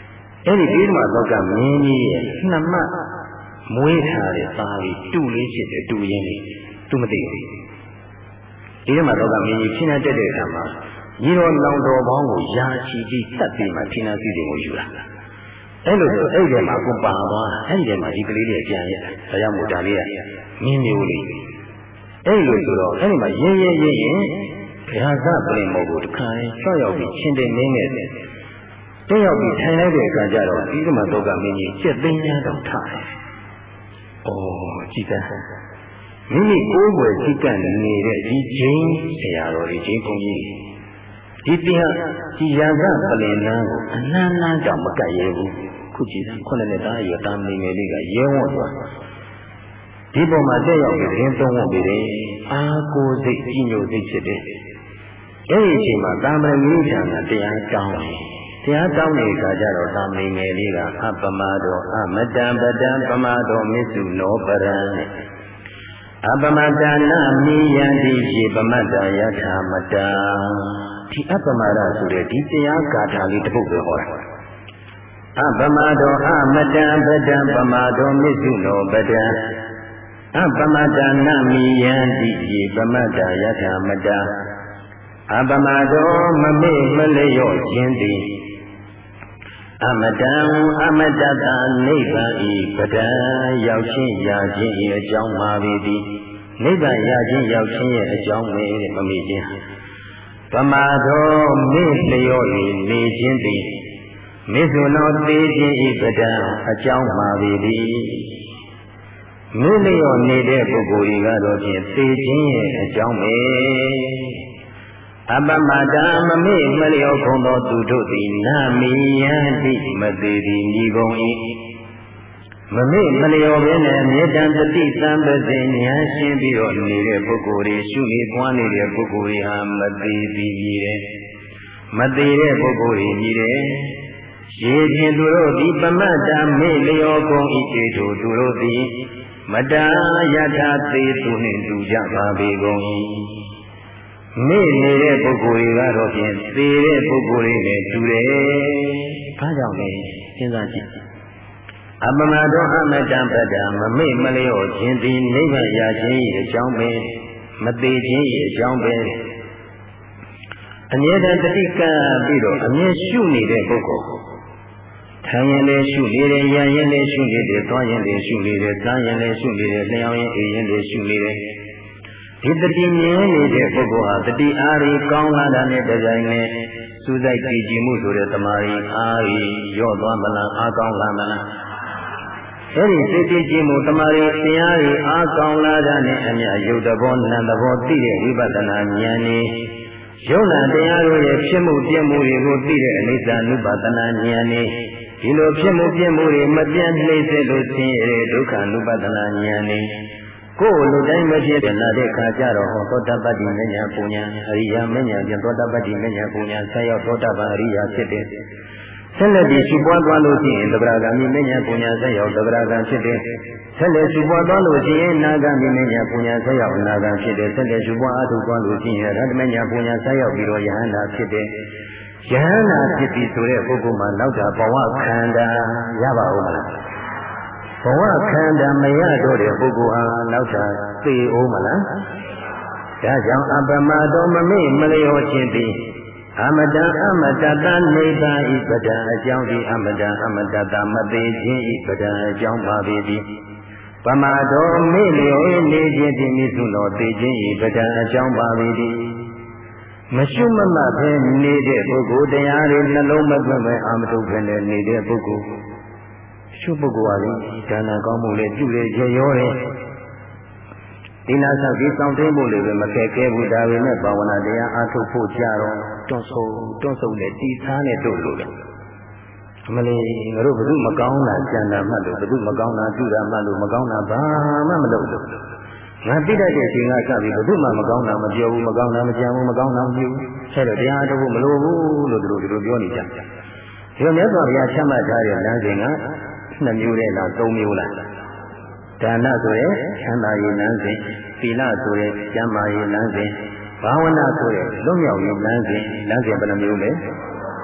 အဲ့ဒီဒီမှာတော့ကမင်းကြီးရဲ့နှမမွေးထားတဲ့သားလေးတူလေးဖြစ်တယ်တူရင်းလေးသူမသိဘူးဒီမှာတော့ကမင်းကြီးခင်းတဲ့တဲ့အခါမှာညီတော်လောင်တော်ပေါင်းကိုယာချီပြီးတတ်ပြီးမှခင်းတဲ့စီတွေကိုယူလာအဲ့လိုဆိုအဲ့ဒီမှာကိုပါသွားအဲ့ဒီမှာဒီကလေးလေးပြန်ရဒါကြောင့်မို့ဒါလေးကမင်းမျိုးလေးအဲ့လိုဆိုတော့အဲ့ဒီမှာရင်းရင်းရင်းရင်ရာဇပလင်မောကိုတခါရင်ဆော့ရောက်ပြီးချင်းတင်နေနေတယ်တက်ရောက်ပြီးထိုင်လိုက်တဲ့အခါကျတော့ဒီကမှာတော့ကမင်းကြီးစက်သိန်းများတော့ထားတယ်။အော်ကြည်ကမိမိကိုယ်ွယ်ကြည်ကနေတဲ့ဒီချင်းဆရာတော်ဒီချင်းဘုန်းကြီးဒီတရားဒီရာဇပလင်လန်းကိုအနန္တတောင်မကတ်ရဘူးခုကြည့်ခုနှစ်နှစ်သားရွယ်သားမင်းငယ်လေးကရဲဝံ့သွားဒီပုံမှာတက်ရောက်ပြီးရင်သုံးဝပြီးတယ်အာကိုစိတ်ကြီးညိုစိတ်ဖြစ်တယ်အဲ့ဒီအချိန်မှာတာမန်ကြီးထံကတရားတောင်းတယ်တရားတောင်းတဲ့အခါကျတော့တာမန်ငယ်လေးကအပမတောအမတံပတံပမတောမစ္စုနောပရံအပမတနာမိယံတိရေပမတ္တယထာမတံဒီအပမရဆိုတဲ့ဒီတရားဂါထာလေးတစ်ပုဒ်ပဲဟောတာအပမတောအမတံပတံပမတောမစ္စုနောပတံအပမတနာမိယံတိရေပမတ္တယထာမတံအပမတောမမေ့မလျော့ခြင်းသည်အမတံအမတတနိဗ္ဗာန်ဤပဒံရောက်ချင်းရာခြင်း၏အကြောင်းပါပေသည်နိဗ္ဗာန်ရခြင်းရောက်ခြင်းရဲ့အကြောင်းပဲမမေ့ခြင်းပမာသောမေ့လျော့၍နေခြင်းသည်မေ့ဆိုသောသေခြင်းဤပဒံအကြောင်းပါပေသည်မေ့လျော့နေတဲ့ပုဂ္ဂိုလ်ကြီးကတော့ဖြင့်သေခြင်းရဲ့အကြောင်းပဲအပမတံမမေ့မလျော့ကုန်သောသူတို့သည်နာမိယံတိမသေးသည်ညီကုန်၏မမေ့မလျော့ဘဲနဲ့မေတ္တတတိသံပစေဉာဏ်ရှင်းပြီးတော့နေတဲ့ပုဂ္ဂိုလ်တွေရှုနေပွားနေတဲ့ပုဂ္ဂိုလ်တွေဟာမသေးသည်ကြီးတယ်မသေးတဲ့ပုဂ္ဂိုလ်တွေကြီးတယ်ရေဖြင့်သူတို့ဒီပမတ္တမေ့လျော့ကုန်၏တေတို့သူတို့သည်မတ္တယထာသေးသူနှင့်တူကြပါပေကုန်၏မေ့နေတဲ့ပုဂ္ဂိုလ်တွေကတော့ဖြင့်သေတဲ့ပုဂ္ဂိုလ်တွေနဲ့တူတယ်။ဘာကြောင့်လဲစဉ်းစားကြည့်။အပမတောအမတံပတ္တမမေ့မလျော့ခြင်းသည်နိဗ္ဗာန်ရခြင်း၏အကြောင်းပဲမသေးခြင်း၏အကြောင်းပဲအမြဲတမ်းတတိကံပြီးတော့အမြဲရှုနေတဲ့ပုဂ္ဂိုလ်ထိုင်ရင်လည်းရှုနေတယ်ရရင်လည်းရှုနေတယ်သွားရင်လည်းရှုနေတယ်စားရင်လည်းရှုနေတယ်လျှောင်းရင်အေးရင်လည်းရှုနေတယ်ဒီတတိမြင်နေတဲ့ပုဂ္ဂိုလ်ဟာတတိအားရီကောင်းလာတာနဲ့တကြိုင်နဲ့စူးစိုက်ကြည်ကြည်မှုဆိုတဲ့တမာရီအားရီရော့သွားမလားအားကောင်းလာမလားအဲဒီစိတ်ကြည်ကြည်မှုတမာရီတရားရီအားကောင်းလာတာနဲ့အမြယုတ်တဘောနံတဘောသိတဲ့ဝိပဿနာဉာဏ်នេះယုံနာတရားတို့ရဲ့ဖြစ်မှုပြည့်မှုတွေကိုသိတဲ့အနိစ္စ ानु ပါဒနာဉာဏ်នេះဒီလိုဖြစ်မှုပြည့်မှုတွေမပြတ်နှိမ့်စေလို့ဆင်းရဲတဲ့ဒုက္ခ ानु ပါဒနာဉာဏ်នេះကိုယ်လူတိုင်းမဖြစ်တဲ့လာတဲ့ခါကျတော့ဟောသောတပတ္တိမဉ္ဇဉ်ပူညာအရိယာမဉ္ဇဉ်ပြန်သောတပတ္တိမဉ္ဇဉ်ပူညာဆက်ရောက်သောတပန်အရိယာဖြစ်တဲ့ဆက်လက်ပြီးရှိပွားသွားလို့ရှိရင်သဗ္ဗရာဂမိမဉ္ဇဉ်ပူညာဆက်ရောက်သဗ္ဗရာဂံဖြစ်တဲ့ဆက်လက်ရှိပွားသွားလို့ရှိရင်နာဂမိမဉ္ဇဉ်ပူညာဆက်ရောက်နာဂံဖြစ်တဲ့ဆက်လက်ရှိပွားအထုသွားလို့ရှိရင်ရတ္တမဉ္ဇဉ်ပူညာဆက်ရောက်ပြီးတော့ယဟန္တာဖြစ်တဲ့ယဟန္တာဖြစ်ပြီးဆိုတဲ့ပုဂ္ဂိုလ်မှာနောက်တာဘဝခန္ဓာရပါဦးမလားဘဝခန္ဓာမရတော့တဲ့ပုဂ္ဂိုလ်ဟာနောက်တာသိအောင်မလားဒါကြောင့်အပမတောမမေ့မလျော့ခြင်းသည်အမတံအမတတနိဗ္ဗာန်ဤပဒံအကြောင်းသည်အမတံအမတတမသေးခြင်းဤပဒံအကြောင်းပါပေသည်ပမတောမေ့လျော့နေခြင်းသည်မိသုလောသိခြင်းဤပဒံအကြောင်းပါပေသည်မရှုမမှတ်ဘဲနေတဲ့ပုဂ္ဂိုလ်တရားတွေနှလုံးမသွင်းပဲအာမထုတ်ဘဲနေတဲ့ပုဂ္ဂိုလ်ရှုပုဂ္ဂိုလ်ဟာလေဒါနကောင်းမှုလေပြုလေရရောတယ်ဒီနာဆောက်ဒီဆောင်သိမှုတွေပဲမကဲကဲဘူးဒါပေမဲ့ဘာဝနာတရားအားထုတ်ဖို့ကြတော့တွန့်ဆုတ်တွန့်ဆုတ်နဲ့တည်သားနဲ့တို့လို့လေအမလေးငါတို့ဘု து မကောင်းတာကြံတာမှတ်လို့ဘု து မကောင်းတာပြုတာမှတ်လို့မကောင်းတာဘာမှမလုပ်လို့ငါသိတတ်တဲ့အချိန်ကစပြီးဘု து မှမကောင်းတာမပြောဘူးမကောင်းတာမကြံဘူးမကောင်းတာမပြုဘူးဆက်တော့တရားထုတ်ဖို့မလိုဘူးလို့တို့တို့ပြောနေကြတယ်ဒီလိုမြတ်စွာဘုရားချမှတ်ထားတဲ့လမ်းစဉ်ကနှစ်မျိုးနဲ့လားသုံးမျိုးလားဒါနဆိုရဲချမ်းသာရေးလမ်းစဉ်သီလဆိုရဲကျမ်းမာရေးလမ်းစဉ်ဘာဝနာဆိုရဲလွတ်မြောက်ရေးလမ်းစဉ်လမ်းစဉ်ဘယ်နှမျိုးလဲ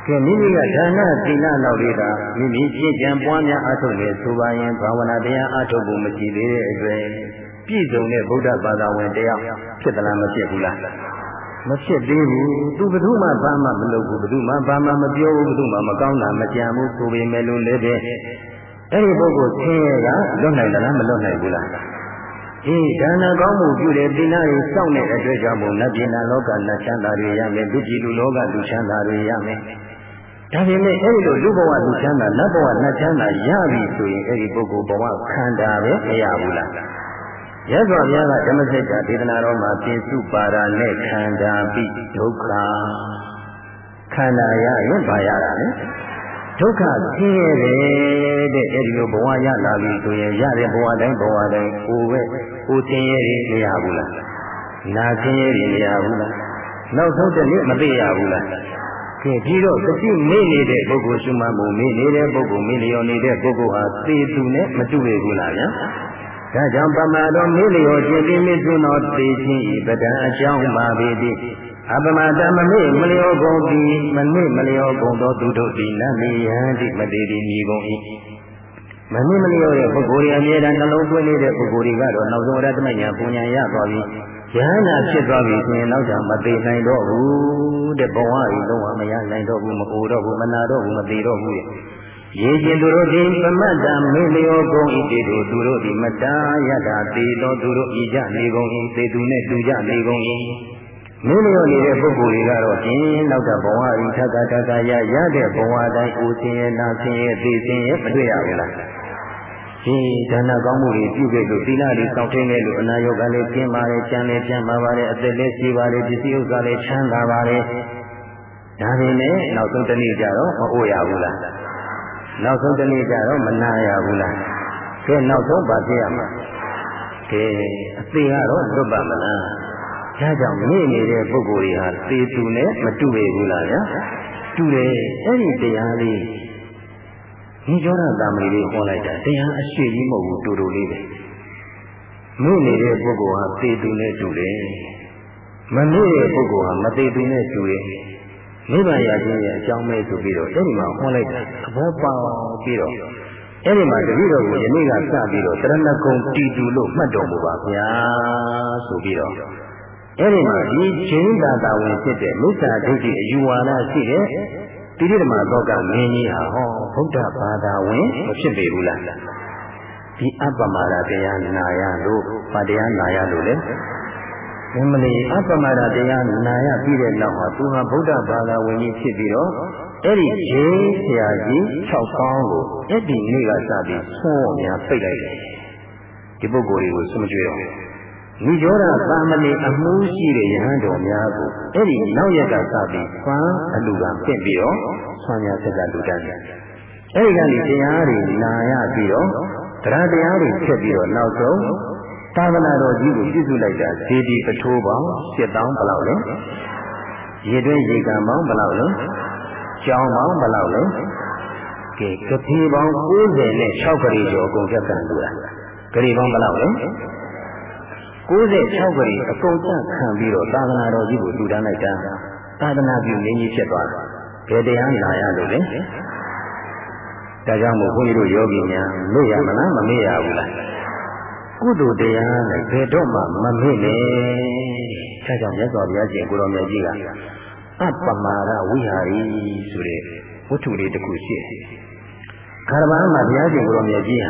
ကဲမိမိကဒါနသီလလောက်လေးကမိမိပြည့်ကြံပွားများအားထုတ်လေဆိုပါရင်ဘာဝနာတရားအားထုတ်ဖို့မရှိသေးတဲ့အတွက်ပြည့်စုံတဲ့ဗုဒ္ဓဘာသာဝင်တရားဖြစ်သလားမဖြစ်ဘူးလားမဖြစ်သေးဘူးသူဘယ်သူမှဘာမှမလုပ်ဘူးဘယ်သူမှဘာမှမပြောဘူးဘယ်သူမှမကောင်းတာမကြံဘူးဆိုပေမဲ့လို့လည်းတဲ့အဲ့ဒီပုဂ္ဂိုလ်ဆင်းရဲကလွတ်နိုင်သလားမလွတ်နိုင်ဘူးလားအေးဒါနကောင်းမှုပြုတဲ့သီလကိုစောင့်တဲ့အတွက်ကြောင့်မို့နတ်ပြည်နာလောကနတ်ချမ်းသာတွေရမယ်လူပြည်လူလောကလူချမ်းသာတွေရမယ်ဒါပေမဲ့အဲ့ဒီလိုလူဘဝလူချမ်းသာနတ်ဘဝနတ်ချမ်းသာရပြီဆိုရင်အဲ့ဒီပုဂ္ဂိုလ်ဘဝခန္ဓာပဲမရဘူးလားရသော်ဘုရားကဓမ္မစကြာဒေသနာတော်မှာပြစုပါဒာနဲ့ခန္ဓာပိဒုက္ခခန္ဓာရရင်ဘာရတာလဲဒုက္ခဆင်းရဲတယ်တဲ့အဲဒီလိုဘဝရလာပြီဆိုရင်ရတဲ့ဘဝတိုင်းဘဝတိုင်းကိုယ်ပဲကိုယ်ဆင်းရဲနေမရဘူးလားနာဆင်းရဲနေမရဘူးလားနောက်ဆုံးတစ်နေ့မသိရဘူးလားကဲဒီတော့တတိမေ့နေတဲ့ပုဂ္ဂိုလ်ရှုမှတ်မှုမေ့နေတဲ့ပုဂ္ဂိုလ်မေ့လျော်နေတဲ့ပုဂ္ဂိုလ်ဟာသေသူနဲ့မတူဘူးလားဗျာဒါကြောင့်ပမာတော်မေ့လျော်ခြင်းပြီးမြစ်သွင်းတော်သေခြင်းဤပဒံအကြောင်းပါပေသည်အပမတမမေ့မလျောကုန်သည်မမေ့မလျောကုန်သောသူတို့သည်နမေယံတိမသေးသည်မြည်ကုန်၏မမေ့မလျောတဲ့ပုဂ္ဂိုလ်ရဲ့အမြဲတမ်းနှလုံးသွင်းနေတဲ့ပုဂ္ဂိုလ်တွေကတော့နောက်ဆုံးရတ္တမညာပူညာရသွားပြီယဟနာဖြစ်သွားပြီဆိုရင်နောက်ကြမသေးနိုင်တော့ဘူးတဲ့ဘဝကြီးလုံးဝမရနိုင်တော့ဘူးမအိုတော့ဘူးမနာတော့ဘူးမသေးတော့ဘူးရေကျင်သူတို့သည်ပမတ္တမေလျောကုန်၏တေတို့သူတို့သည်မတားရတာတေသောသူတို့ဤကြနေကုန်၏သေသူနှင့်တူကြနေကုန်၏မင်းတို့နေတဲ့ပုဂ္ဂိုလ်တွေကတော့ကျင်းနောက်တဲ့ဘဝဤထက်ကတကရရတဲ့ဘဝတိုင်းကိုဆင်းရဲနာဆင်းရဲသိဆင်းရဲမတွေ့ရဘူးလားဒီဒါနကောင်းမှုတွေပြုခဲ့လို့သီလတွေစောင့်ထိန်ခဲ့လို့အနာရောဂါလေးကျင်းပါတယ်ကျမ်းလေးကျမ်းပါပါတယ်အသက်လေးရှိပါတယ်ပစ္စည်းဥစ္စာလေးချမ်းသာပါတယ်ဒါပေမဲ့နောက်ဆုံးတစ်နေ့ကျတော့မအိုရဘူးလားနောက်ဆုံးတစ်နေ့ကျတော့မနာရဘူးလားကဲနောက်ဆုံးပါဖြစ်ရမှာကဲအသေးကတော့လွတ်ပါမလားဒါကြောင့်နေနေတဲ့ပုဂ္ဂိုလ်တွေဟာသေသူနဲ့မတူပေဘူးလားဗျာတူတယ်အဲ့ဒီတရားလေးဒီကြောရတာမီလေးဟောလိုက်တာတရားအရှိကြီးမဟုတ်ဘူးတူတူလေးပဲနေနေတဲ့ပုဂ္ဂိုလ်ဟာသေသူနဲ့တူတယ်မနေတဲ့ပုဂ္ဂိုလ်ဟာမသေသူနဲ့တူတယ်နိဗ္ဗာန်ရခြင်းရဲ့အကြောင်းပဲဆိုပြီးတော့အဲ့ဒီမှာဟောလိုက်တာသဘောပေါက်ပြီးတော့အဲ့ဒီမှာတတိတော်ကိုယနေ့ကစပြီးတော့တရဏဂုံတီတူလို့မှတ်တော်မူပါဗျာဆိုပြီးတော့အဲ့ဒီမှာဒီချိန်သာတာဝင်ဖြစ်တဲ့မိစ္ဆာဒိဋ္ဌိအယူဝါဒရှိတဲ့တိရိဓမ္မသောကမင်းကြီးဟာဟောဗုဒ္ဓဘာသာဝင်မဖြစ်ပေဘူးလားဒီအပ္ပမဒတရားနာရလို့ဘာတရားနာရလို့လဲမင်းမလေးအပ္ပမဒတရားနာရပြီးတဲ့နောက်ဟာသူဟာဗုဒ္ဓဘာသာဝင်ကြီးဖြစ်ပြီးတော့အဲ့ဒီဂျေးဆရာကြီး၆ကောင်းကိုအဲ့ဒီနေ့ကစပြီးဆောများပိတ်လိုက်တယ်ဒီပုဂ္ဂိုလ်တွေကိုစွန့်ကြွေတော့ဒီကြောရသာမဏေအမှုရှိတဲ့ယဟန်တော်များကိုအဲ့ဒီနောက်ရက်ကစပြီးဆွမ်းအလူကပြင့်ပြီးတော့ဆွမ်းများဆက်ကလူတန်းတယ်အဲ့ဒီကနေတရားတွေနာရပြီးတော့တရားတရားတွေဖြစ်ပြီးတော့နောက်ဆုံးသာသနာတော်ကြီးကိုပြည့်စုံလိုက်တာဇေဒီပထိုးပေါင်းရှစ်သောင်းဘယ်လောက်လဲရေတွင်းရေကန်ပေါင်းဘယ်လောက်လဲကျောင်းပေါင်းဘယ်လောက်လဲကဲကတိပေါင်း၉၀နဲ့၆ခရီကျော်အကုန်ပြတ်ကန်လို့လားခရီပေါင်းဘယ်လောက်လဲ၉၆ခရီအကုန်ကျခံပြီးတော့သာသနာတော်ကြီးကိုလူတန်းလိုက်တာသာသနာပြုရင်းကြီးဖြစ်သွားတယ်ဘယ်တရားနာရလို့လဲဒါကြောင့်မို့ဘုန်းကြီးတို့ယောဂီများမေ့ရမလားမမေ့ရဘူးလားကုသိုလ်တရားနဲ့ဘယ်တော့မှမမေ့နဲ့ဒါကြောင့်မြတ်စွာဘုရားရှင်ကိုရောင်မြတ်ကြီးကအပ္ပမာဒဝိဟာရီဆိုတဲ့ဝတ္ထုလေးတစ်ခုရှိတယ်ခါရဗန်းမှာဘုရားရှင်ကိုရောင်မြတ်ကြီးဟာ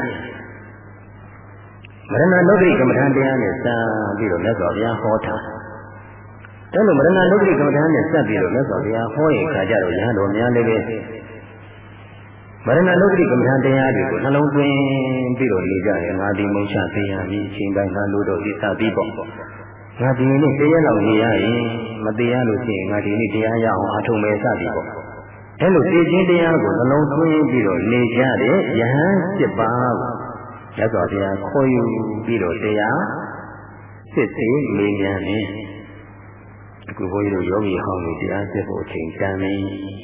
မရဏလုတ်တိကမ္မဋ္ဌာန်းတရားနဲ့စပြီးတော့မြတ်စွာဘုရားဟောထားတယ်။အဲလိုမရဏလုတ်တိကမ္မဋ္ဌာန်းနဲ့စပ်ပြီးတော့မြတ်စွာဘုရားဟောရင်ခါကြတော့ရဟန်းတော်များလည်းပဲမရဏလုတ်တိကမ္မဋ္ဌာန်းတရားတွေကိုနှလုံးသွင်းပြီးတော့နေကြတယ်။ငါဒီမုံချသိရပြီအချိန်တိုင်းငါလို့တော့ဒီစသည်ပေါ့။ငါဒီနေ့တရားလောက်နေရရင်မတရားလို့ရှိရင်ငါဒီနေ့တရားရအောင်အထုံးမဲ့စသည်ပေါ့။အဲလိုသိခြင်းတရားကိုနှလုံးသွင်းပြီးတော့နေကြတဲ့ယဟန်စစ်ပါးမြတ်စွာဘုရားခေါ်ယူပြီးတော့တရားစစ်ဆေးမေးမြန်းနေအခုဘုန်းကြီးတို့ယောဂီဟောင်းတွေတရားစစ်ဖို့အချိန်တန်ပြီ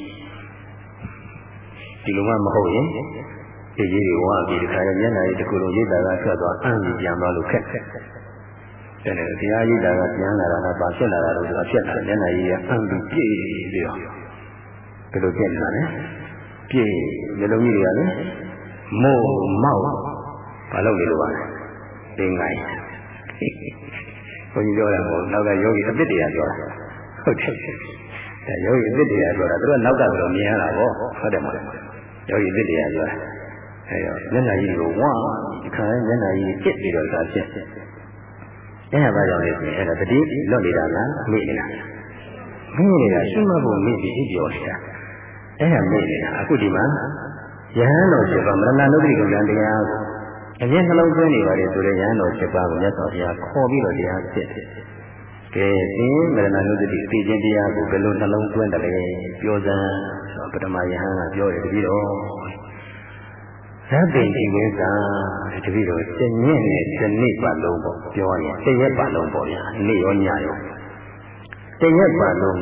ဒီလိုမှမဟုတ်ရင်ဒီကြီးတွေဝါပြီးတခါရမျက်နှာကြီးတစ်ခုလုံးရိတ်တာကဆက်သွားအံ့ပြီးပြန်သွားလို့ခက်တယ်တဲ့တရားရိတ်တာကပြန်လာတာကပါဖြစ်လာတာလို့ဆိုတာဖြစ်လာတယ်မျက်နှာကြီးကအံ့ပြီးပြည့်ပြီးတော့ဘယ်လိုဖြစ်နေတာလဲပြည့်မျိုးလုံးကြီးတွေကလည်းမိုးမောက်ဘာလို့လဲလို့ပါလဲသင်္ကိုင်းဘုန်းကြီးပြောတာမဟုတ်နောက်ကယောဂီအစ်စ်တရားပြောတာဟုတ်တယ်ဒါယောဂီအစ်စ်တရားပြောတာသူကနောက်ကတော့မြင်ရတာပေါ့ဟုတ်တယ်မဟုတ်ယောဂီအစ်စ်တရားပြောတာအဲတော့မျက်နှာကြီးကိုဝါဒီခါမျက်နှာကြီးပြစ်ပြီးတော့သာဖြစ်အဲဒါဘာကြောင့်လဲဆိုရင်အဲ့ဒါတတိလွတ်နေတာလားမေ့နေတာမေ့နေတာရှိမှဖို့မေ့ပြီးပြောနေတာအဲ့ဒါမေ့နေတာအခုဒီမှာယဟန်တော်ဖြစ်ပါမရဏနုဒ္ဓိကံတရားကိုအမြဲနှလုံးသွင်းနေပါလေဆိုတဲ့ယဟန်တော်ဖြစ်ပါကိုမြတ်စွာဘုရားခေါ်ပြီးတော့တရားဖြစ်တယ်ကဲဒီမရဏနုဒ္ဓိသိခြင်းတရားကိုဘယ်လိုနှလုံးသွင်းတယ်လဲပြောစမ်းဆိုပထမယဟန်ကပြောတယ်တပည့်တော်ဇတ်ပင်ဒီဝိဇ္ဇာတပည့်တော်တညက်နဲ့တနေ့ပတ်လုံးပေါ့ပြောရင်တရက်ပတ်လုံးပေါ့ဗျာနေ့ရောညရောတရက်ပတ်လုံး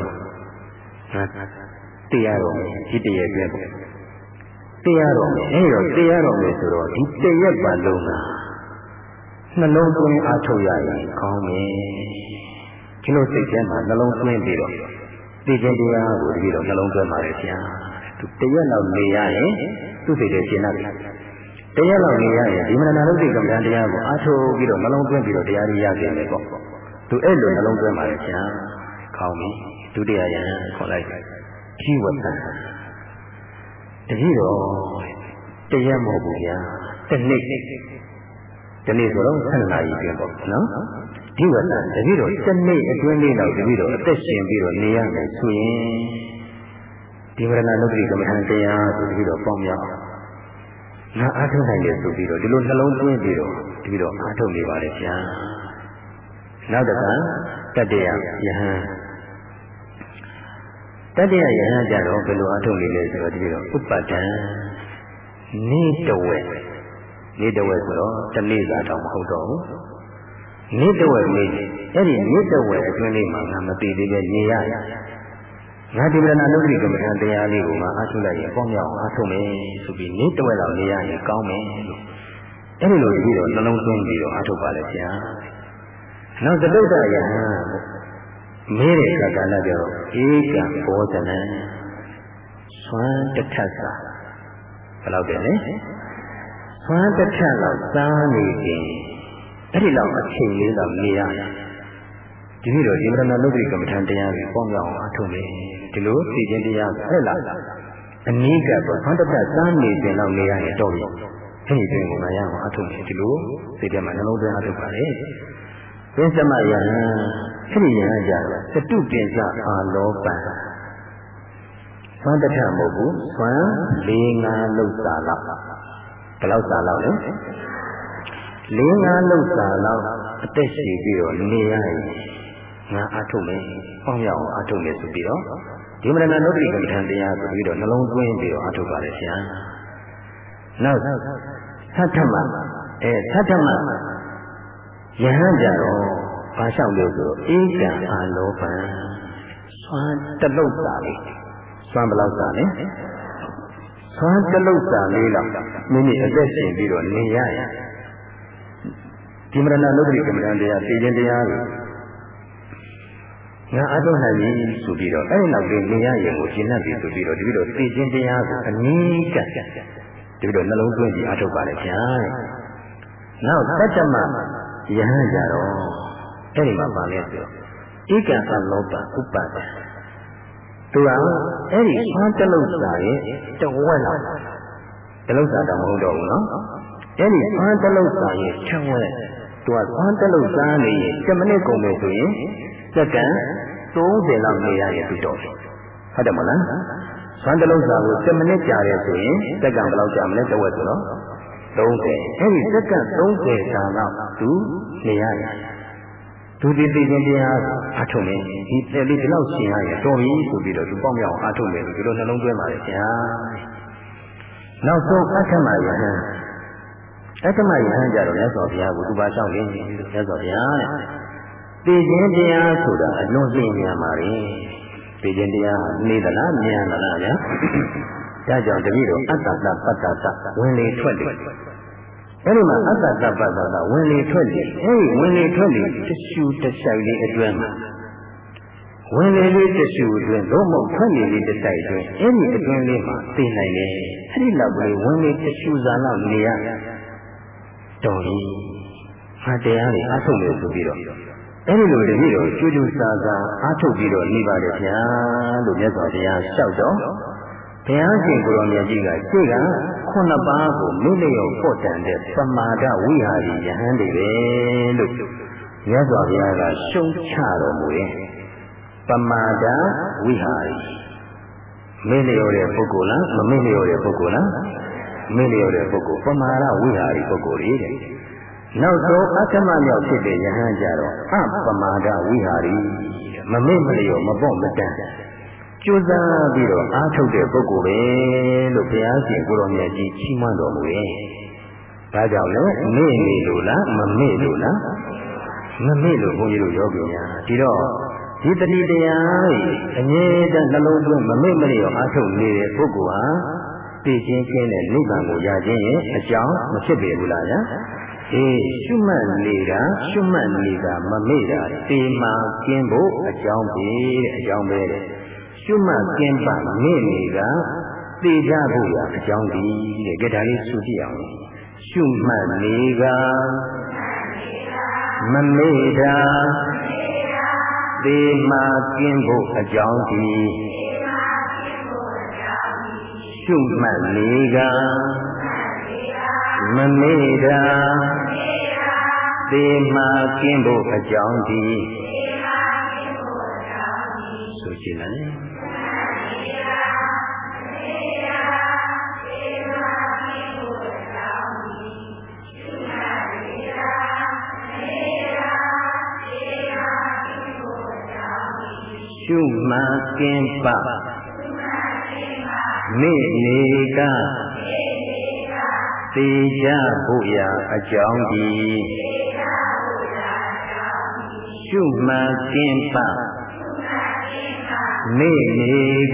တရားတော်ဒီတရက်ပြည့်ပေါ့တရားတော်အဲရောတရားတော်မယ်ဆိုတော့ဒီတရက်ပတ်လုံးကနှလုံးသွင်းအားထုတ်ရရင်ကောင်းမယ်ဒီလိုစိတ်ထဲမှာနှလုံးသွင်းပြီးတော့သိခြင်းတရားကိုတပည့်တော်နှလုံးသွင်းပါလေဗျာသူတရက်လောက်နေရရင်သူ့စိတ်ထဲရှင်းရတယ်တရက်လောက်နေရရင်ဒီမရဏရုပ်တိကံတရားကိုအားထုတ်ပြီးတော့နှလုံးသွင်းပြီးတော့တရားရည်ရခြင်းပဲပေါ့သူအဲ့လိုနှလုံးသွင်းပါလေဗျာကောင်းပြီဒုတိယယံခေါ်လိုက်ជីវတံတတိတော်တရက်မဟုတ်ဘူးဗျာတစ်နေ့ဒီနေ့ဆိုတော့ဆယ်နာရီပြင်ပေါ့နော်ဒီဝတ္တတတိတော်တစ်နေ့အတွင်းလေးတော့တတိတော်အသက်ရှင်ပြီးတော့နေရမယ်ဆိုရင်ဒီဝရဏနုပ္ပတိကမ္မထံတရားဆိုတတိတော်ပေါင်းများငါအားထုတ်နိုင်တယ်ဆိုပြီးတော့ဒီလိုနှလုံးသွင်းပြီးတော့တတိတော်အားထုတ်နေပါလေဗျာနောက်တစ်ခါတတ္တယယဟန်တတ္တယယဟန်ကြတော့ဘယ်လိုအားထုတ်နေလဲဆိုတော့တတိတော်ဥပ္ပဒံနေတဝက်နေတဝက်ဆိုတော့တနေ့သာတော့မဟုတ်တော့ဘူးနေတဝက်နေအဲ့ဒီနေတဝက်အတွင်းလေးမှာငါမတည်သေးပဲနေရရငါဒီမရဏနုပ္ပတိကမ္မထံတရားလေးကိုငါအားထုတ်လိုက်ရင်ပေါင်းမြောက်အားထုတ်မယ်ဆိုပြီးနေတဝက်လောက်နေရရင်ကောင်းမယ်လို့အဲ့ဒီလိုတပြီးတော့နှလုံးသွင်းပြီးတော့အားထုတ်ပါလေဗျာနောက်သတုတ္တယဟန်မေးတဲ့ကာလပြောဧကံဘောဇနံသွမ်းတထပ်စာဘယ်လောက်တယ်လဲသွမ်းတစ်ထက်လောက်စားနေခြင်းအဲ့ဒီလောက်အချိန်လေးတော့နေရတယ်ဒီလိုတော့ဒီမရဏနုပ္ပတိကမ္မထံတရားကိုပေါင်းရအောင်အားထုတ်မယ်ဒီလိုသိခြင်းတရားအဲ့လားအနည်းကပေါ့သွမ်းတစ်ထက်စားနေခြင်းလောက်နေရရင်တော့ပြီအဲ့ဒီတွင်ကိုငါရအောင်အားထုတ်မယ်ဒီလိုစိတ်ထဲမှာနှလုံးသွင်းအားထုတ်ပါလေပင်စမယဟန်အဲ့ဒီယဟန်ကြတော့သတုပင်စအာလောပံသွမ်းတစ်ထက်မဟုတ်ဘူးသွမ်းလေးငါးလောက်စာလောက်ဘယ်လောက်စာလောက်လဲလေးငါးလောက်စာလောက်အသက်ရှိပြီးတော့နေရရင်ငါအားထုတ်မယ်ပေါင်းရအောင်အားထုတ်မယ်ဆိုပြီးတော့ဒီမရဏနုပ္ပတိကမ္မထံတရားဆိုပြီးတော့နှလုံးသွင်းပြီးတော့အားထုတ်ပါလေဆရာနောက်သတ္တမအဲသတ္တမယဟန်ကြတော့ဘာလျှောက်လို့ဆိုတော့ဧကံအာလောပံသွမ်းတလုတ်စာလေးသွမ်းဘယ်လောက်စာလဲသွမ်းတလုတ်စာလေးလောက်မိမိအသက်ရှင်ပြီးတော့နေရရင်ဒီမရဏနုပ္ပတိကမ္မထံတရားသိခြင်းတရားကိုငါအထုတ်နိုင်ပြီဆိုပြီးတော့အဲ့ဒီနောက်လေးနေရရင်ကိုရှင်းတတ်ပြီဆိုပြီးတော့ဒီလိုသိခြင်းတရားကိုအနည်းကဒီလိုနှလုံးသွင်းပြီးအထုတ်ပါလေဗျာနောက်သတ္တမယဟန်ကြတော့အဲ့ဒီမှာပါလဲဆိုဧကံအလောဘဥပ္ပဒံသူကအဲ့ဒီသွမ်းတလုတ်စာရဲ့တဝက်လောက်တလုတ်စာတော့မဟုတ်တော့ဘူးနော်အဲ့ဒီသွမ်းတလုတ်စာရဲ့တဝက်သူကသွမ်းတလုတ်စာနေရင်tenမိနစ်ကုန်မယ်ဆိုရင်စက္ကန့်သုံးဆယ်လောက်နေရရင်ပြီးတော့ဟုတ်တယ်မလားသွမ်းတလုတ်စာကိုtenမိနစ်ကြာတယ်ဆိုရင်စက္ကန့်ဘယ်လောက်ကြာမလဲတဝက်ဆိုတော့သုံးဆယ်အဲ့ဒီစက္ကန့်သုံးဆယ်ကြာတော့သူနေရရင်သူဒီသိခြင်းတရားအထုတ်နေဒီတယ်လေးဒီလောက်ရှင်းရရင်တော်ပြီဆိုပြီးတော့သူပေါက်မြောက်အထုတ်နေလို့ဒီလိုနှလုံးသွင်းပါလေဗျာနောက်ဆုံးအဋ္ဌမယဟန်အဋ္ဌမယဟန်ကြတော့မြတ်စွာဘုရားကိုသူပါလျှောက်ရင်းမြတ်စွာဘုရားသိခြင်းတရားဆိုတာအလွန်သိဉာဏ်ပါလေသိခြင်းတရားနေသလားဉာဏ်သလားဗျာဒါကြောင့်တပည့်တော်အတ္တတပတ္တတဝင်လေထွက်လေအဲ့ဒီမှာအတ္တတပ္ပတ္တဝင်လေထွက်လေအဲ့ဒီဝင်လေထွက်လေတရှူတဆိုင်လေးအတွင်းမှာဝင်လေလေးတဆူအတွင်းလုံးမထွက်နေလေးတစ်တိုက်အတွင်းအဲ့ဒီအတွင်းလေးမှာသိနိုင်တယ်အဲ့ဒီလောက်ကလေးဝင်လေတဆူစာလောက်နေရတော်ပြီငါတရားလေးအားထုတ်လို့ဆိုပြီးတော့အဲ့ဒီလိုတည်းတော့ကျူးကျူးစာစာအားထုတ်ပြီးတော့နေပါလေဗျာလို့မြတ်စွာဘုရားလျှောက်တော့ဘုရားရှင်ကိုရောမြတ်ကြီးကရှေ့ကခုနှစ်ပါးကိုမိလျော်ဖို့တန်တဲ့ပမာဒဝိဟာရီယဟန်တွေပဲလို့မြတ်စွာဘုရားကရှုံချတော်မူရင်ပမာဒဝိဟာရီမိလျော်တဲ့ပုဂ္ဂိုလ်လားမမိလျော်တဲ့ပုဂ္ဂိုလ်လားမိလျော်တဲ့ပုဂ္ဂိုလ်ပမာဒဝိဟာရီပုဂ္ဂိုလ်တွေတဲ့နောက်ဆုံးအတ္တမမြောက်ဖြစ်တဲ့ယဟန်ကြတော့အပမာဒဝိဟာရီမမိမလျော်မပေါ့မတန်ကျိုးစားပြီးတော့အားထုတ်တဲ့ပုဂ္ဂိုလ်ပဲလို့ဘုရားရှင်ကိုရောမြတ်ကြီးချီးမွမ်းတော်မူရဲ့။ဒါကြောင့်လည်းမေ့နေလို့လားမမေ့လို့လားမမေ့လို့ဘုန်းကြီးတို့ယောဂီများဒီတော့ဒီတတိတရားအငြင်းတဲ့နှလုံးသွင်းမမေ့မလျော်အားထုတ်နေတဲ့ပုဂ္ဂိုလ်ဟာသိချင်းချင်းနဲ့နိဗ္ဗာန်ကိုရခြင်းရဲ့အကြောင်းမဖြစ်ပေဘူးလားဗျာ။အေးရှုမှတ်နေတာရှုမှတ်နေတာမမေ့တာတေမာကင်းဖို့အကြောင်းပဲတဲ့အကြောင်းပဲတဲ့ရှုမှတ်ကင်းပါမေ့နေတာသိကြဖို့ရအကြောင်းဒီတဲ့ကြဒါလေးဆိုကြည့်အောင်ရှုမှတ်နေကမမေ့တာသေမာကင်းဖို့အကြောင်းဒီရှုမှတ်နေကမမေ့တာသေမာကင်းဖို့အကြောင်းဒီဆိုကြည့်လိုက်ရှုမှတ်ကင်းပါမေ့နေကသိကြဖို့ရာအကြောင်းဒီရှုမှတ်ကင်းပါမေ့နေက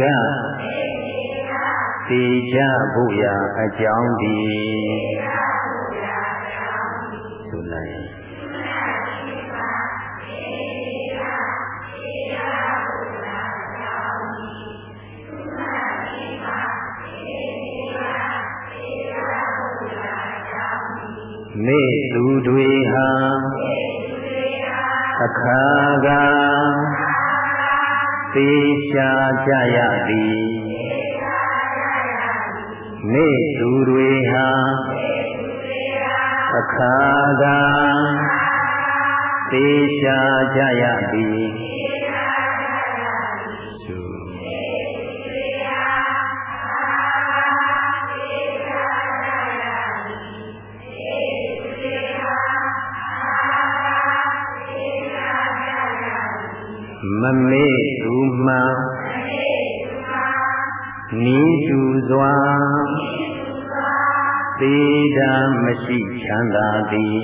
သိကြဖို့ရာအကြောင်းဒီဆိုလိုက်မေ့သူတွေဟာအခါကသိရှာကြရသည်မေ့သူတွေဟာအခါကသိရှာကြရသည်မမေ့သူမှနီးသူစွာသေတာမရှိချမ်းသာသည်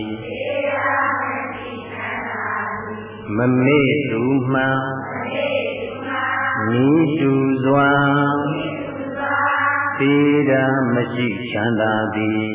မမေ့သူမှနီးသူစွာသေတာမရှိချမ်းသာသည်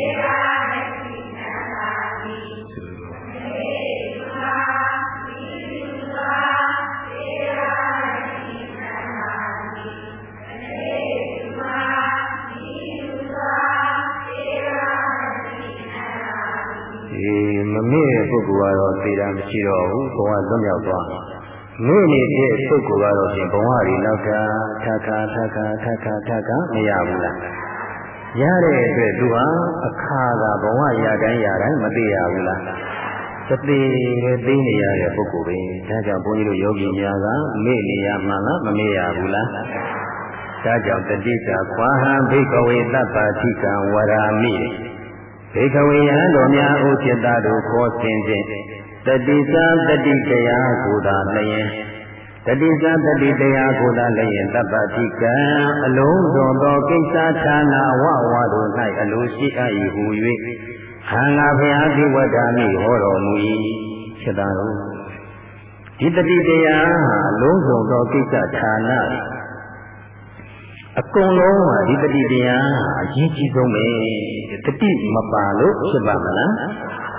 မမေ့တဲ့ပုဂ္ဂိုလ်ကတော့သိတာမရှိတော့ဘူးဘဝလွတ်မြောက်သွားမေ့နေတဲ့ပုဂ္ဂိုလ်ကတော့ပြင်ဘဝတွေနောက်တာထခါထခါထခါထခါမရဘူးလားရတဲ့အတွက်သူဟာအခါကဘဝရတိုင်းရတိုင်းမသိရဘူးလားသတိပဲသိနေရတဲ့ပုဂ္ဂိုလ်ပဲဒါကြောင့်ဘုန်းကြီးတို့ယောဂီများကမေ့နေရမှလားမမေ့ရဘူးလားဒါကြောင့်တတိတာခွာဟံဘိကဝေတပ္ပတိကံဝရာမိဘေကဝေယံတော်များဥจิตတို့ခေါ်စဉ်ဖြင့်တတိသာတတိတရားကိုသာလျင်တတိသာတတိတရားကိုသာလျင်တပ္ပတိကံအလုံးစုံသောကိစ္စဌာနဝဝတို့၌အလိုရှိအပ်၏ဟူ၍ဟံငါဘုရားဒီဝတ္တမိဟောတော်မူ၏ဖြစ်သာတော့ဒီတတိတရားအလုံးစုံသောကိစ္စဌာနအကုန်လုံးဟာဒီတတိတရားအရေးကြီးဆုံးပဲတတိမပါလို့ဖြစ်ပါမလား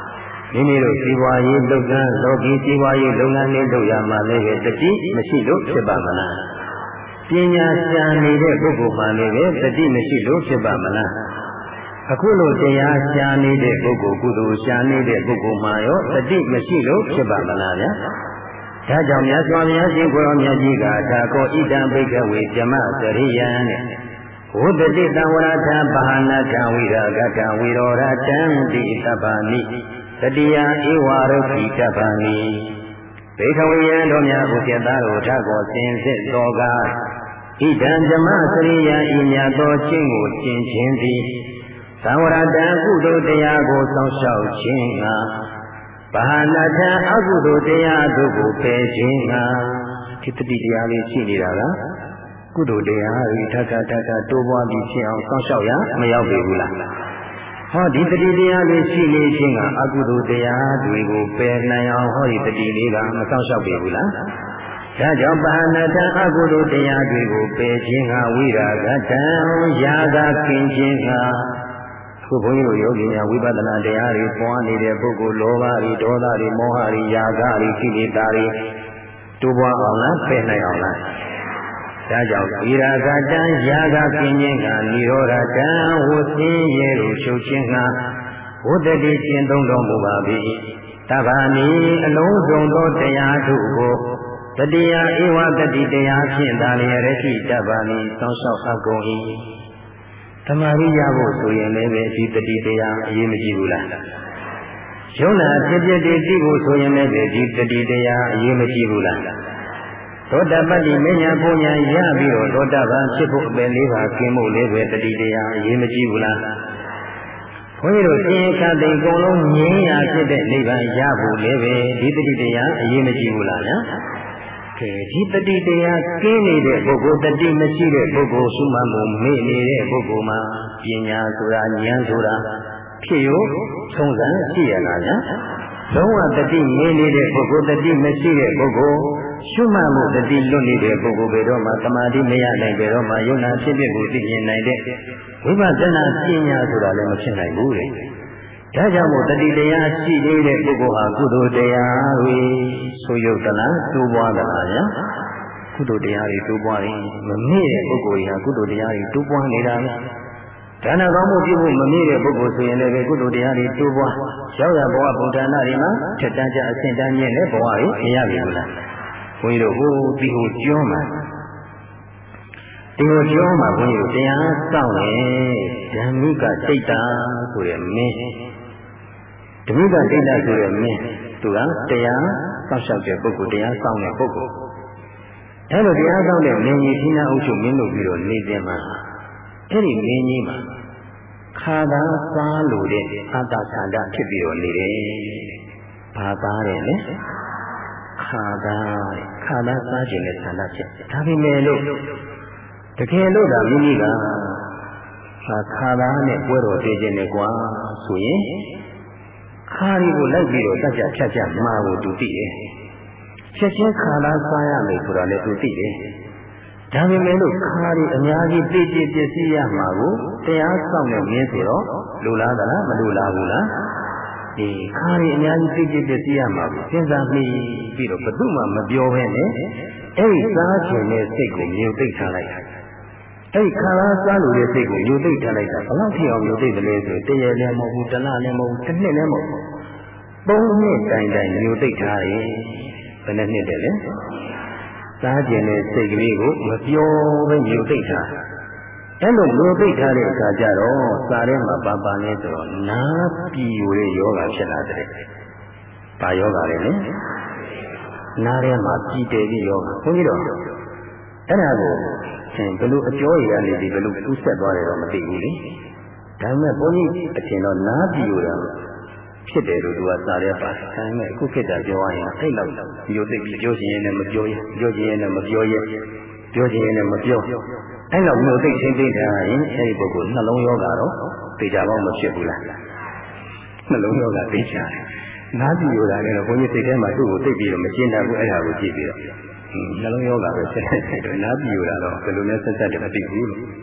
မိမိတို့စီးပွားရေးလုပ်ငန်းလောကီစီးပွားရေးလုပ်ငန်းတွေလုပ်ရမှာလည်းပဲတတိမရှိလို့ဖြစ်ပါမလားပညာရှာနေတဲ့ပုဂ္ဂိုလ်မှလည်းပဲတတိမရှိလို့ဖြစ်ပါမလားအခုလိုတရားရှာနေတဲ့ပုဂ္ဂိုလ်ကုသိုလ်ရှာနေတဲ့ပုဂ္ဂိုလ်မှရောတတိမရှိလို့ဖြစ်ပါမလားဗျာဒါကြောင့်မြတ်စွာဘုရားရှင်ကိုရောမြတ်ကြီးကသာကောဣဒံဘိကဝေဇမစရိယံတဲ့ဝတ္တိတံဝရထဘာနာထဝိရာဂတဝိရောဓတံတိတပ္ပနိတတိယဧဝရုပ္ပိတပ္ပနိဘေခဝေယံတို့များဥစ္စတာတို့ထကောစင်စစ်တော်ကဣဒံဇမစရိယံဤမြတ်သောခြင်းကိုကျင့်ခြင်းသည်သံဝရတံကုသိုလ်တရားကိုစောင့်ရှောက်ခြင်းကဘာနာထအကုသိုလ်တရားတို့ကိုပယ်ခြင်းကဒီတတိတရားလေးရှိနေတာကကုသိုလ်တရားဤထထထထတိုးပွားပြီးဖြစ်အောင်စောင့်ရှောက်ရမရောက်ပြီဘူးလားဟောဒီတတိတရားလေးရှိနေခြင်းကအကုသိုလ်တရားတွေကိုပယ်နိုင်အောင်ဟောဒီတတိလေးကမစောင့်ရှောက်ပြီဘူးလားဒါကြောင့်ဘာနာထအကုသိုလ်တရားတွေကိုပယ်ခြင်းကဝိရာဂတံယာကကင်းခြင်းကခုဘုန်းကြီးတို့ယောဂီများဝိပဿနာတရားတွေပွားနေတဲ့ပုဂ္ဂိုလ်လောဘတွေဒေါသတွေမောဟတွေຢာကတွေကိလေသာတွေတိုးပွားအောင်လားဖယ်နိုင်အောင်လားဒါကြောင့်ဝိရာဂတံຢာကကင်းခြင်းကនិရောဓတံဝဆင်းရဲတို့ချုပ်ခြင်းကဝတ္တိကျင့်သုံးတော်မူပါ၏တဗ္ဗာနိအလုံးစုံသောတရားတို့ကိုတတိယဧဝတတိတရားဖြင့်သာလျက်ရရှိတဗ္ဗာနိစောင့်ရှောက်အပ်ကုန်၏သမာဓိရဖို့ဆိုရင်လည်းပဲဒီတတိတရားအရေးမကြီးဘူးလားယုံနာဖြစ်ဖြစ်တည်သိဖို့ဆိုရင်လည်းပဲဒီတတိတရားအရေးမကြီးဘူးလားသောတပတ္တိမဉ္ဇဉ်ပူညာရပြီးတော့သောတပန်ဖြစ်ဖို့အပယ်လေးပါးကျင်းဖို့လည်းပဲတတိတရားအရေးမကြီးဘူးလားဘုန်းကြီးတို့သင်္ခါတိအကုန်လုံးငြိမ်းရာဖြစ်တဲ့နိဗ္ဗာန်ရဖို့လည်းပဲဒီတတိတရားအရေးမကြီးဘူးလားဗျာဒီတတိတရားကင်းနေတဲ့ပုဂ္ဂိုလ်တတိမရှိတဲ့ပုဂ္ဂိုလ်ရှုမှတ်မှုမေ့နေတဲ့ပုဂ္ဂိုလ်မှာပညာဆိုတာဉာဏ်ဆိုတာဖြစ်ရောသုံးစံရှိရလားဗျာလုံးဝတတိမေ့နေတဲ့ပုဂ္ဂိုလ်တတိမရှိတဲ့ပုဂ္ဂိုလ်ရှုမှတ်မှုတတိလွတ်နေတဲ့ပုဂ္ဂိုလ်ဘယ်တော့မှသမာဓိမရနိုင်ဘယ်တော့မှယုံနာဖြစ်ဖြစ်ကိုသိမြင်နိုင်တဲ့ဝိပဿနာပညာဆိုတာလည်းမဖြစ်နိုင်ဘူးလေဒါကြောင့်မို့တတိတရားရှိနေတဲ့ပုဂ္ဂိုလ်ဟာကုသိုလ်တရားတွေဆိုရုပ်တလားတိုးပွားသလားဗျာကုသိုလ်တရားတွေတိုးပွားရင်မမေ့တဲ့ပုဂ္ဂိုလ်ကြီးဟာကုသိုလ်တရားတွေတိုးပွားနေတာပဲဒါနကောင်းမှုပြုဖို့မမေ့တဲ့ပုဂ္ဂိုလ်ဆိုရင်လည်းကုသိုလ်တရားတွေတိုးပွားရောက်ရဘဝဗုဒ္ဓနာတွေမှာထက်တန်းကြအဆင့်တန်းမြင့်တဲ့ဘဝတွေမရပြီဘူးလားဘုန်းကြီးတို့ဟိုဒီဟိုကျွန်းမှာဒီဟိုကျွန်းမှာဘုန်းကြီးတို့တရားစောင့်နေဓမ္မိကစိတ်တာဆိုတဲ့မင်းဓမ္မိကစိတ်တာဆိုတဲ့မင်းသူကတရားစောင့်ရှောက်တဲ့ပုဂ္ဂိုလ်တရားစောင့်တဲ့ပုဂ္ဂိုလ်အဲလိုတရားစောင့်တဲ့မင်းကြီးဌိနအုပ်ချုပ်မင်းတို့ပြီးတော့နေတယ်မှာအဲ့ဒီမင်းကြီးမှာခါသာစားလို့တဲ့အတ္တဆန္ဒဖြစ်ပြီးတော့နေတယ်ဘာသားတယ်လဲခါသာခါသာစားခြင်းနဲ့ဆန္ဒဖြစ်ဒါပေမဲ့လို့တကယ်လို့ဒါမိမိကခါသာနဲ့ပွဲတော်တည်ခြင်းနဲ့ကွာဆိုရင်ခါရီကိုလိုက်ပြီးတော့တတ်ကြဖြတ်ကြမှာကိုသူသိတယ်ချက်ချင်းခါသာစားရမယ်ဆိုတာလည်းသူသိတယ်ဒါပေမဲ့လို့ခါရီအများကြီးသိကျပစ္စည်းရမှာကိုတရားဆောင်တဲ့မင်းဆိုတော့လူလားသလားမလူလားဘူးလားဒီခါရီအများကြီးသိကျပစ္စည်းရမှာကိုစဉ်းစားပြီးပြီးတော့ဘယ်သူမှမပြောဘဲနဲ့အဲ့ဒီစားခြင်းနဲ့စိတ်ကိုမြုပ်သိထားလိုက်အဲ့ဒီခါလားစားလို့တဲ့စိတ်ကိုမြုပ်သိထားလိုက်တာဘယ်လောက်ဖြစ်အောင်မြုပ်သိတယ်လဲဆိုတရယ်လည်းမဟုတ်ဘူးတစ်လလည်းမဟုတ်ဘူးတစ်နှစ်လည်းမဟုတ်ဘူးသုံးနှစ်တိုင်တိုင်မြုပ်သိထားရင်ဘယ်နှစ်နှစ်တည်းလဲစားခြင်းနဲ့စိတ်ကလေးကိုမပြောဘဲမြုပ်သိထားအဲ့လိုမြုပ်သိထားတဲ့အခါကျတော့စားထဲမှာပါပါလဲဆိုတော့နားပြည်ရတဲ့ယောဂဖြစ်လာတဲ့ဘာယောဂလဲလဲနားထဲမှာပြည်တယ်ပြီးယောဂဘုန်းကြီးတို့အဲ့ဒါကိုရှင်ဘယ်လိုအကျော်ရည်ကနေဒီဘယ်လိုကူးဆက်သွားတယ်တော့မသိဘူးလေဒါပေမဲ့ဘုန်းကြီးအရှင်တော့နားပြည်ရတာဖြစ်တယ်လို့သူကစားရဲပါဒါပေမဲ့အခုခေတ်တာပြောရရင်အဲ့လောက်မျိုးသိပြီးပြောချင်ရင်လည်းမပြောရပြောချင်ရင်လည်းမပြောရပြောချင်ရင်လည်းမပြောအဲ့လောက်မျိုးသိချင်းသိတာရင်အဲ့ဒီပုဂ္ဂိုလ်နှလုံးယောဂါတော့သိကြတော့မဖြစ်ဘူးလားနှလုံးယောဂါသိချတယ်နားပြည်ရတာလည်းဘုန်းကြီးစိတ်ထဲမှာသူ့ကိုသိပြီးတော့မရှင်းတတ်ဘူးအဲ့ဒါကိုကြည့်ပြီးတော့နှလုံးယောဂါပဲဆက်ဆက်တယ်နားပြည်ရတာတော့ဘယ်လိုလဲဆက်ဆက်တယ်မသိဘူးလို့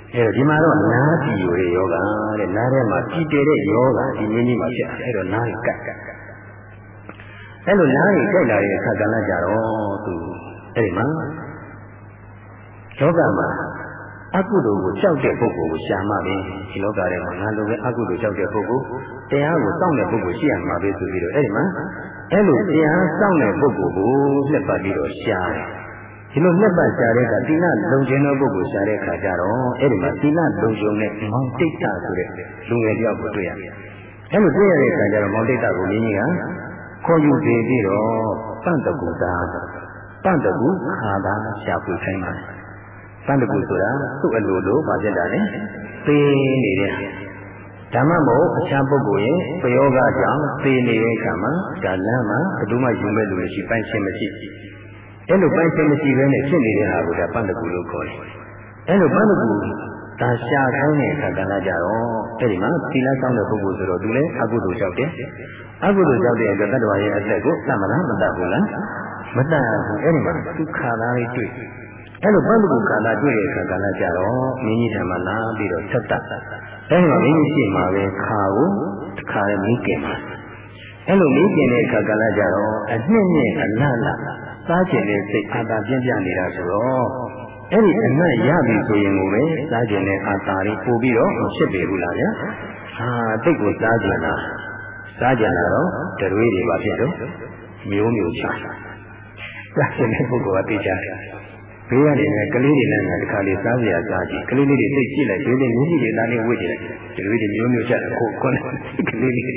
အဲ့တော့ဒီမှာတော့နားကြည့်ရယောဂတဲ့နားထဲမှာကြည်တဲ့ယောဂဒီမင်းကြီးမှာဖြစ်အဲ့တော့နားကြီးကတ်အဲ့လိုနားကြီးကြိုက်လာတဲ့အခါကလည်းကြတော့သူအဲ့ဒီမှာလောကမှာအကုသိုလ်ကိုကြောက်တဲ့ပုဂ္ဂိုလ်ကိုရှာမှပဲဒီလောကထဲမှာငါလိုပဲအကုသိုလ်ကြောက်တဲ့ပုဂ္ဂိုလ်တရားကိုစောင့်တဲ့ပုဂ္ဂိုလ်ရှိရမှာပဲဆိုပြီးတော့အဲ့ဒီမှာအဲ့လိုတရားစောင့်တဲ့ပုဂ္ဂိုလ်ကိုလက်ပတ်ပြီးတော့ရှာတယ်ဒီလိုလက်ပတ်ရှာတဲ့အခါသီလလုံခြုံတဲ့ပုဂ္ဂိုလ်ရှာတဲ့အခါကျတော့အဲ့ဒီမှာသီလလုံခြုံတဲ့မောင်တိတ်တာဆိုတဲ့လူငယ်တယောက်ကိုတွေ့ရတယ်အဲ့လိုတွေ့ရတဲ့အခါကျတော့မောင်တိတ်တာကိုမင်းကြီးကခေါ်ယူပြီးတော့ပန့်တကူတာပန့်တကူခါတာရှာဖွေခိုင်းပါတယ်ပန့်တကူဆိုတာသူ့အလိုလိုပါဖြစ်တာလေသိနေတဲ့ဓမ္မမို့အခြားပုဂ္ဂိုလ်ရဲ့ပယောဂကြောင့်သိနေတဲ့အခါမှာဒါလမ်းမှာဘယ်သူမှယူမဲ့လူမရှိပိုင်ရှင်မရှိအဲ့လိုပိုင်ရှင်မရှိဘဲနဲ့ဖြစ်နေတဲ့ဟာကိုဒါပန့်တကူလို့ခေါ်တယ်အဲ့လိုပန့်တကူဒါရှာခိုင်းတဲ့အခါကလည်းကြတော့အဲ့ဒီမှာသီလဆောင်တဲ့ပုဂ္ဂိုလ်ဆိုတော့သူလည်းအကုသိုလ်ကြောက်တယ်အကုသိုလ်ကြောက်တဲ့အတွက်တတ္တဝါရဲ့အသက်ကိုသတ်မလားမတတ်ဘူးလားမတတ်ဘူးအဲ့ဒီမှာသူခါသားလေးတွေ့အဲ့လိုပန့်တကူခါသားတွေ့တဲ့အခါကလည်းကြတော့မင်းကြီးထံမှာလာပြီးတော့ဆက်တတ်အဲ့ဒီမှာမင်းကြီးရှိမှာပဲခါကိုတစ်ခါလေးမင်းကျင်ပါအဲ့လိုမင်းကျင်တဲ့အခါကလည်းကြတော့အနှစ်နှစ်အလတ်လတ်စားကျင်တဲ့စိတ်အာသာပြင်းပြနေတာဆိုတော့အဲ့ဒီအနတ်ရပြီဆိုရင်ကိုပဲစားကျင်တဲ့အာသာလေးပို့ပြီးတော့ဖြစ်ပေဘူးလားဗျာဟာတိတ်ကိုစားကျင်တာစားကျင်တာတော့တရွေးတွေပါဖြစ်တော့မျိုးမျိုးချစားကျင်တဲ့ပုဂ္ဂိုလ်ကသိကြတယ်ဘေးရနေတဲ့ကလေးတွေနဲ့တခါလေးစားစရာစားကြည့်ကလေးလေးတွေသိကြည့်လိုက်ဘေးလေးမြင်းကြီးတွေသားလေးဝှက်ကြည့်လိုက်တရွေးတွေမျိုးမျိုးချတယ်ကိုခွန်းကလေးလေး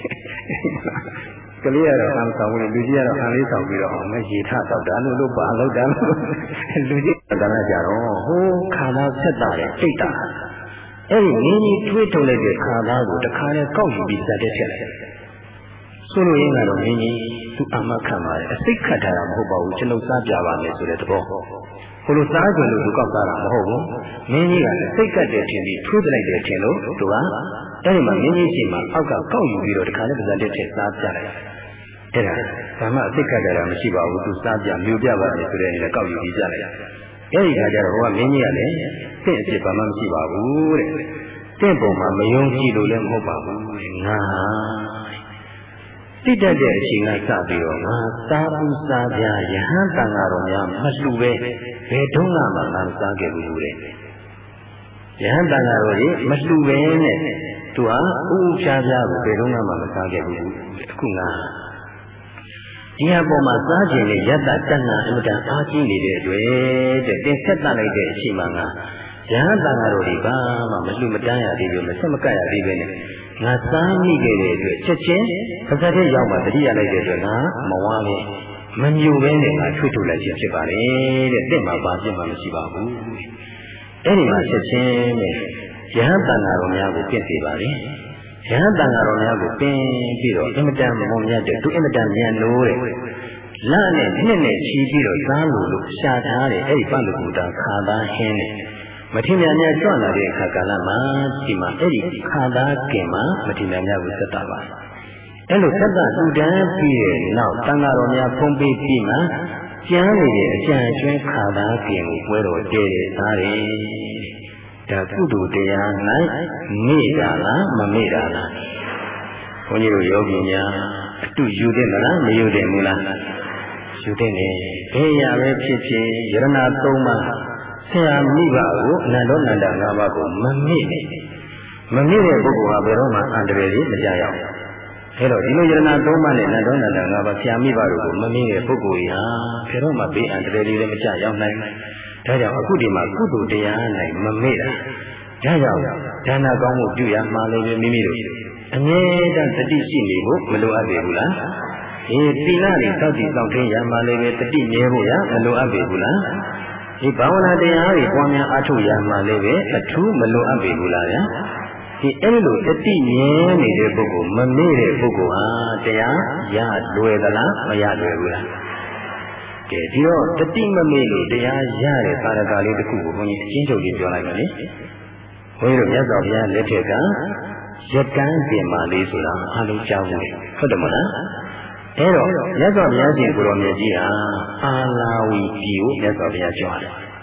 ကလေးကတော့အံဆောင်ဝင်လူကြီးကတော့အံလေးဆောင်ပြီးတော့အောင်မရေထတော့တာလို့လို့ပါလို့တာလူကြီးကလည်းကြတော့ဟိုးခါသားဆက်တာတဲ့စိတ်တာအဲ့ဒီနင်းကြီးတွေးထုတ်လိုက်တဲ့ခါသားကိုတခါနဲ့ကောက်ယူပြီးစတဲ့ချက်လိုက်ဆိုလိုရင်းကတော့နင်းကြီးသူအမခံပါတယ်အစိတ်ခတ်ထားတာမဟုတ်ပါဘူးကျွန်ုပ်စားပြပါမယ်ဆိုတဲ့သဘောဟိုလိုစားကြလို့သူကောက်သားတာမဟုတ်ဘူးနင်းကြီးကလည်းစိတ်ကတ်တဲ့ထင်ပြီးထိုးပလိုက်တဲ့ထင်လို့သူကအဲ့ဒီမှာနင်းကြီးရှိမှအောက်ကကောက်ယူပြီးတော့တခါနဲ့ပါးစပ်တဲ့ထက်စားပြလိုက်အဲ့ဒါဘာမှအသိကတ်ကြတာမရှိပါဘူးသူစားပြမျိုးပြပါလေဆိုတဲ့အနေနဲ့ကောက်ယူပြီးပြလိုက်အဲ့ဒီခါကျတော့ဟိုကမင်းကြီးကလည်းတင့်အဖြစ်ဘာမှမရှိပါဘူးတဲ့တင့်ပုံမှာမယုံကြည်လို့လည်းမဟုတ်ပါဘူးငါတိတတ်တဲ့အချိန်ကစပြီးတော့ငါစားဘူးစားပြယဟန်တန်ဃာတော်များမလှူပဲဘယ်တုန်းကမှငါမစားခဲ့ဘူးတဲ့ယဟန်တန်ဃာတော်ကြီးမလှူပဲနဲ့သူဟာဥဥဖြားဖြားကိုဘယ်တုန်းကမှမစားခဲ့ဘူးအခုငါဒီအပေါ်မှာစားခြင်းနဲ့ယတ္တတဏ္ဍာအမြဲတမ်းအားကြီးနေတဲ့အတွက်တဲ့တင်ဆက်တတ်လိုက်တဲ့အချိန်မှာငါယဟန်တန်ဃာတော်တွေဘာမှမလှူမတန်းရသေးဘူးမဆက်မကပ်ရသေးပဲနဲ့ငါစားမိခဲ့တဲ့အတွက်ချက်ချင်းပါးစပ်ထဲရောက်မှတတိယလိုက်တဲ့အတွက်ငါမဝါပဲမညိုပဲနဲ့ငါထွေးထုတ်လိုက်ခြင်းဖြစ်ပါလေတဲ့တင့်မှာဘာဖြစ်မှမရှိပါဘူးအဲ့ဒီမှာချက်ချင်းနဲ့ယဟန်တန်ဃာတော်များကိုပြည့်စေပါလေယဟန်တန်ဃာတော်များကိုပင်ပြီးတော့အင်မတန်မုံမြတ်တဲ့သူအင်မတန်မြန်လို့တဲ့လနဲ့နှစ်နဲ့ချီပြီးတော့စားလို့လို့ရှာထားတယ်အဲ့ဒီပန့်တကူတာခါသားဟင်းနဲ့မထင်များများကြွလာတဲ့အခါကာလမှာဒီမှာအဲ့ဒီခါသားကင်မှာမထင်များများကိုသက်တာပါအဲ့လိုသက်တာတူတန်းပြီးတဲ့နောက်တန်ဃာတော်များဖုံးပေးပြီးမှကျမ်းနေတဲ့အကျဉ်းကျွဲခါသားကင်ကိုပွဲတော်တည်တယ်သားတယ်ဒါကုသိုလ်တရား၌မေ့တာလားမမေ့တာလားဘုန်းကြီးတို့ယောဂီများအတူယူတယ်မလားမယူတယ်ဘူးလားယူတယ်လေဘယ်ရပဲဖြစ်ဖြစ်ယရဏသုံးပါးဆရာမိဘကိုအနန္တောနန္ဒငါးပါးကိုမမေ့နဲ့မမေ့တဲ့ပုဂ္ဂိုလ်ဟာဘယ်တော့မှအန္တရာယ်ကြီးမကြရအောင်အဲတော့ဒီလိုယရဏသုံးပါးနဲ့အနန္တောနန္ဒငါးပါးဆရာမိဘတို့ကိုမမေ့တဲ့ပုဂ္ဂိုလ်ဟာဘယ်တော့မှဘေးအန္တရာယ်ကြီးလည်းမကြရောက်နိုင်ဒါကြောင့်အခုဒီမှာကုသိုလ်တရား၌မမေ့တာဒါကြောင့်ဒါနကောင်းမှုပြုရမှာလည်းမိမိတို့အမြဲတမ်းတတိရှိနေဖို့မလိုအပ်ပေဘူးလားဒီသီလတွေစောင့်ကြည့်စောင့်ထင်းရမှာလည်းတတိမြဲဖို့ရမလိုအပ်ပေဘူးလားဒီဘာဝနာတရားတွေပွားများအားထုတ်ရမှာလည်းပဲအထူးမလိုအပ်ပေဘူးလားဗျာဒီအဲ့လိုတတိမြဲနေတဲ့ပုဂ္ဂိုလ်မမေ့တဲ့ပုဂ္ဂိုလ်ဟာတရားရလွယ်သလားမရလွယ်ဘူးလားကဲဒီတော့တတိမမေ့လို့တရားရတဲ့သာရကလေးတစ်ခုကိုဘုန်းကြီးအချင်းချုပ်ကြီးပြောလိုက်မယ်လေဘုန်းကြီးတို့မြတ်စွာဘုရားလက်ထက်ကရကန်းပင်မာလေးဆိုတာအားလုံးကြားဘူးဟုတ်တယ်မလားအဲတော့မြတ်စွာဘုရားရှင်ကိုရောမြတ်ကြီးဟာအာလာဝီပြည်ကိုမြတ်စွာဘုရားကြွားတယ်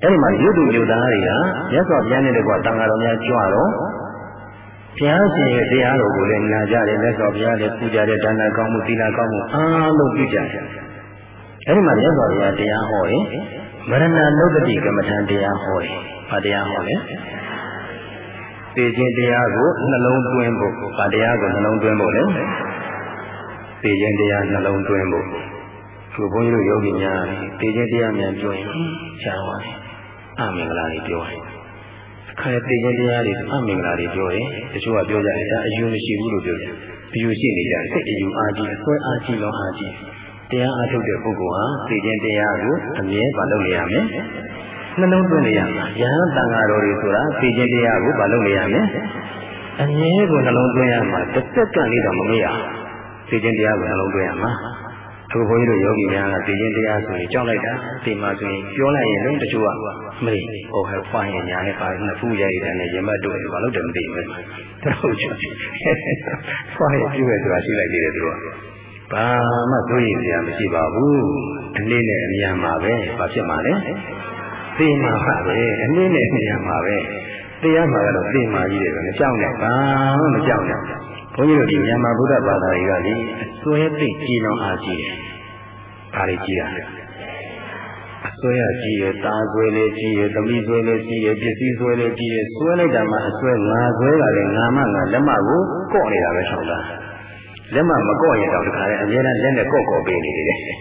အဲ့ဒီမှာယုတ်တုယုတ်သားတွေကမြတ်စွာဘုရားနဲ့တကွာတန်ဃာတော်များကြွတော့ဘုရားရှင်ရဲ့တရားတော်ကိုလည်းနာကြတယ်မြတ်စွာဘုရားလည်းပူကြတယ်ဒါနကောင်းမှုသီလကောင်းမှုအားလုံးပြုကြတယ်အဲ့ဒီမှာမြတ်စွာဘုရားတရားဟောတယ်မရဏနုဒတိကမ္မထံတရားဟောတယ်ဘာတရားဟောလဲသိခြင်းတရားကိုနှလုံးသွင်းဖို့ဘာတရားကိုနှလုံးသွင်းဖို့လဲသိခြင်းတရားနှလုံးသွင်းဖို့သူဘုန်းကြီးတို့ယောဂီများသိခြင်းတရားများပြောရင်ရှားသွားတယ်အမင်္ဂလာတွေပြောတယ်ခါရသိခြင်းတရားတွေအမင်္ဂလာတွေပြောတယ်တချို့ကပြောကြတယ်ဒါအယူမရှိဘူးလို့ပြောတယ်ဒီယူရှိနေကြစိတ်အယူအားကြီးအစွဲအားကြီးလုံးအားကြီးတရားအားထုတ်တဲ့ပုဂ္ဂိုလ်ဟာသိခြင်းတရားကိုအမြဲမလုပ်နေရမယ်နှလုံးသွင်းနေရမှာယဟန်တန်ဃာတော်တွေဆိုတာသိခြင်းတရားကိုမလုပ်နေရမယ်အမြဲကိုနှလုံးသွင်းရမှာတစ်စက္ကန့်လေးတော့မမေ့ရသိခြင်းတရားကိုနှလုံးသွင်းရမှာအခုဘုန်းကြီးတို့ယောဂီများကသိခြင်းတရားဆိုရင်ကြောက်လိုက်တာဒီမှာဆိုရင်ပြောလိုက်ရင်လည်းတချို့ကမလေးဟိုဟဲ့ဖွားရင်ညာနဲ့ပါနှစ်ဖူးရိုက်တယ်နဲ့ရင်မတ်တို့ဘာလို့တယ်မသိဘူးတို့ချွတ်ဖွားရင်ပြုရဆိုတာရှိလိုက်သေးတယ်သူကဘာမှသိရစရာမရှိပါဘူးအနည်းနဲ့အများမှာပဲဘာဖြစ်မှာလဲသိမှာပါပဲအနည်းနဲ့အများမှာပဲတရားမှာကတော့သိမှာကြီးတယ်ပဲမကြောက်နဲ့ဘာမှမကြောက်နဲ့ဘုန်းကြီးတို့ဒီမြန်မာဗုဒ္ဓဘာသာတွေကလေအစွဲသိကြည်လောင်အားကြီးတယ်။ဘာတွေကြီးတာလဲ။အစွဲရကြီးရတာစွဲလေးကြီးရသမီးစွဲလေးကြီးရပစ္စည်းစွဲလေးကြီးရစွဲလိုက်တာမှအစွဲငါစွဲတာလေငါမှငါလက်မကိုကော့နေတာပဲဆောင်တာ။လက်မမကော့ရင်တော့တခါလေအများနဲ့လက်နဲ့ကော့ကော့ပေးနေတယ်။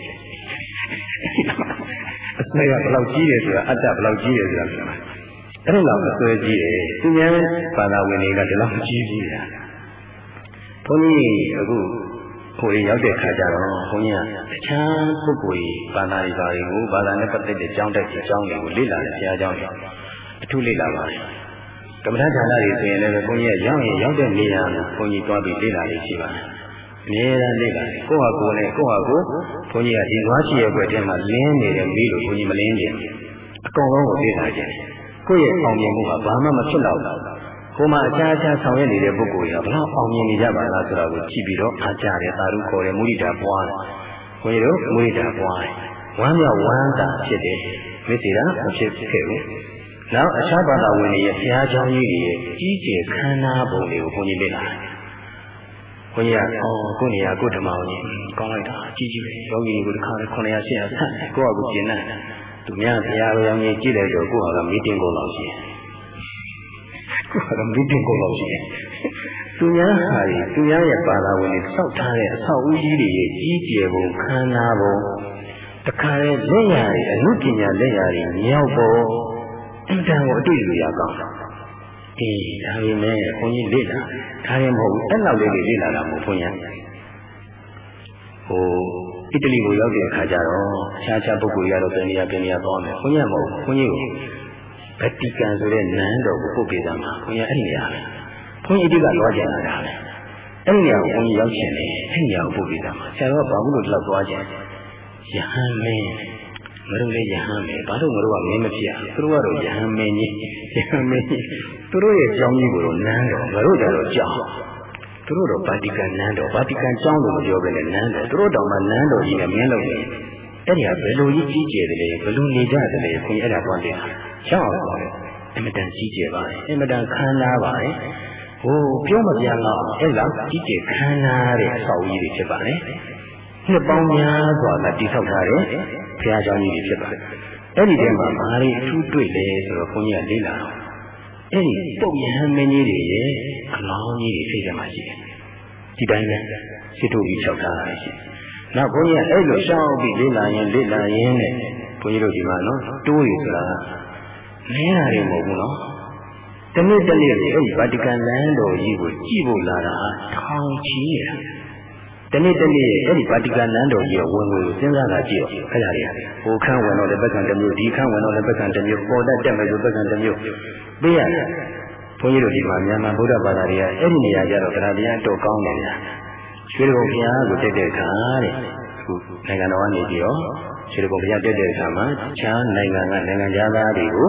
အစွဲကဘယ်လောက်ကြီးတယ်ဆိုတာအတ္တဘယ်လောက်ကြီးတယ်ဆိုတာပြောတာ။အဲ့ဒါလောက်အစွဲကြီးတယ်။သူများဘာသာဝင်တွေကဒီလောက်ကြီးကြီးတာ။ဘုန်းကြီးအခုဟိုရောက်တဲ့ခါကျတော့ဘုန်းကြီးကတခြားပုဂ္ဂိုလ်ကြီးဘာသာရေးပါတွေကိုဘာသာနဲ့ပတ်သက်တဲ့ကျောင်းတက်ကျောင်းတွေကိုလေ့လာတဲ့ဆရာကျောင်းတွေအထူးလေ့လာပါတယ်။ကမ္မဋ္ဌာန်းဌာနတွေဆိုရင်လည်းဘုန်းကြီးကရောက်ရင်ရောက်တဲ့နေရာမှာဘုန်းကြီးတွားပြီးလေ့လာနေရှိပါတယ်။အများအားလေ့လာတယ်။ကိုယ့်ဟာကိုယ်နဲ့ကိုယ့်ဟာကိုယ်ဘုန်းကြီးကဒီသွားရှိရဲ့ဘက်ထဲမှာလင်းနေတဲ့မိလို့ဘုန်းကြီးမလင်းကြဘူး။အကုန်လုံးကိုလေ့လာကြတယ်။ကိုယ့်ရဲ့အောင်မြင်မှုကဘာမှမဖြစ်တော့ဘူး။ကိုမှအခြားအခြားဆောင်ရွက်နေတဲ့ပုဂ္ဂိုလ်တွေကဘလောက်အောင်မြင်နေကြပါလားဆိုတာကိုကြည့်ပြီးတော့အားကြတယ်သာဓုခေါ်တယ်မုဒိတာပွားတယ်။ဘုန်းကြီးတို့မုဒိတာပွားတယ်။ဝမ်းမြောက်ဝမ်းသာဖြစ်တယ်။မိစ္ဆေတာမဖြစ်ခဲ့ဘူး။နောက်အခြားဘာသာဝင်တွေရဲ့ဘုရားကျောင်းကြီးတွေရဲ့ကြီးကျယ်ခမ်းနားပုံတွေကိုဘုန်းကြီးလေ့လာတယ်။ဘုန်းကြီးကအော်ကိုနေရာကိုဓမ္မအောင်ကြီးကောင်းလိုက်တာကြီးကြီးပဲ။ယောဂီတွေကိုတစ်ခါလဲခုနှစ်ရာရှစ်ရာဆက်ကိုယ့်အကူကျင်တဲ့သူများဘုရားရောင်ကြီးကြည့်လိုက်တော့ကိုယ့်ဟာကမီးတင်ကုန်လောက်ရှိတယ်။ကိုယ်ကတော့မီးတင်ကုန်လောက်ရှိတယ်။သူများဟာတွေသူများရဲ့ပါလာဝင်တွေစောက်ထားတဲ့အဆောက်အဦကြီးတွေရဲ့ကြီးကျယ်ပုံခမ်းနားပုံတခါလေလက်ရာတွေအမှုပညာလက်ရာတွေမြောက်ပုံအင်တန်ကိုအတွေ့အကြုံရကောင်း။အေးဒါပေမဲ့ဘုန်းကြီးလေ့လာဒါရင်မဟုတ်ဘူးအဲ့လောက်လေးတွေလေ့လာတာမဟုတ်ဘုန်းကြီးဟိုအီတလီကိုရောက်တဲ့အခါကျတော့အခြားခြားပုဂ္ဂိုလ်ရတော့ပြန်ရပြန်ရသွားမယ်ဘုန်းကြီးမဟုတ်ဘုန်းကြီးကိုဗတိကန်ဆိုတဲ့နန်းတော်ကိုပုတ်ပေးတာမှာဘုန်းကြီးအဲ့ဒီနေရာပဲဘုန်းကြီးအတိကသွားကြတာလေအဲ့ဒီနေရာကိုဘုန်းကြီးရောက်ချင်တယ်အဲ့ဒီနေရာကိုပုတ်ပေးတာမှာဆရာတော်ကဘာလို့ဒီလောက်သွားကြလဲယဟန်မင်းမတို့လည်းယဟန်မင်းဘာလို့မတို့ကမင်းမဖြစ်အောင်သူတို့ကတော့ယဟန်မင်းကြီးယဟန်မင်းကြီးသူတို့ရဲ့ကျောင်းကြီးကိုတော့နန်းတော်ငါတို့ကြတော့ကျောင်းသူတို့တော့ဗာတီကန်နန်းတော်ဗာတီကန်ကျောင်းလို့မပြောဘဲနဲ့နန်းတော်သူတို့တောင်မှနန်းတော်ကြီးနဲ့မင်းလုပ်နေအဲ့ဒီကဘယ်လိုကြီးကြီးကျယ်တယ်လဲဘယ်လိုနေကြတယ်လဲခွန်အဲ့ဒါသွားတယ်ရှောက်အောင်ပါတယ်အင်မတန်ကြီးကျယ်ပါတယ်အင်မတန်ခမ်းနားပါတယ်ဟိုပြောမပြတော့အဲ့လောက်ကြီးကျယ်ခမ်းနားတဲ့အဆောက်အဦကြီးတွေဖြစ်ပါတယ်နှစ်ပေါင်းများစွာကတည်ဆောက်ထားတဲ့ဘုရားကျောင်းကြီးတွေဖြစ်ပါတယ်အဲ့ဒီထဲမှာဘာတွေအထူးတွေ့လဲဆိုတော့ခွန်ကြီးကလေ့လာတော့အဲ့ဒီပုပ်ယဟန်မင်းကြီးတွေရဲ့အလောင်းကြီးတွေဖြစ်ကြမှာရှိတယ်ဒီတိုင်းပဲစစ်ထုတ်ပြီးဆောက်ထားတာရှိတယ်နောက်ဘုန်းကြီးကအဲ့လိုရှောက်ပြီးလေ့လာရင်လေ့လာရင်နဲ့ဘုန်းကြီးတို့ဒီမှာနော်တိုးရဆိုတာမင်းလာတယ်မဟုတ်ဘူးနော်တနေ့တနေ့အဲ့ဒီဗာတီကန်လမ်းတော်ကြီးကိုကြည့်ဖို့လာတာထောင်ချီနေတာတနေ့တနေ့အဲ့ဒီဗာတီကန်လမ်းတော်ကြီးကိုဝင်ဝင်စဉ်းစားတာကြည့်တော့အဲ့ဒါတွေဟိုခန်းဝင်တော့လည်းပက္ခံတစ်မျိုးဒီခန်းဝင်တော့လည်းပက္ခံတစ်မျိုးပေါ်တတ်တက်မယ်ဆိုပက္ခံတစ်မျိုးပေးရတယ်ဘုန်းကြီးတို့ဒီမှာမြန်မာဗုဒ္ဓဘာသာတွေကအဲ့ဒီနေရာကြတော့ဗလာတရားတော့ကောင်းတယ်ဗျာရွှေတော်ဘုရားကိုတက်တဲ့အခါတဲ့အခုနိုင်ငံတော်ကနေပြီးတော့ရွှေတော်ဘုရားတက်တဲ့အခါမှာခြားနိုင်ငံကနိုင်ငံသားတွေကို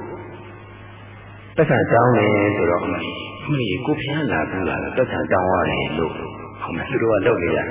ပတ်စံတောင်းတယ်ဆိုတော့အမေကိုဖျားလာဘူးလားပတ်စံတောင်းရတယ်လို့ဟုတ်မယ်သူတို့ကလုပ်နေရ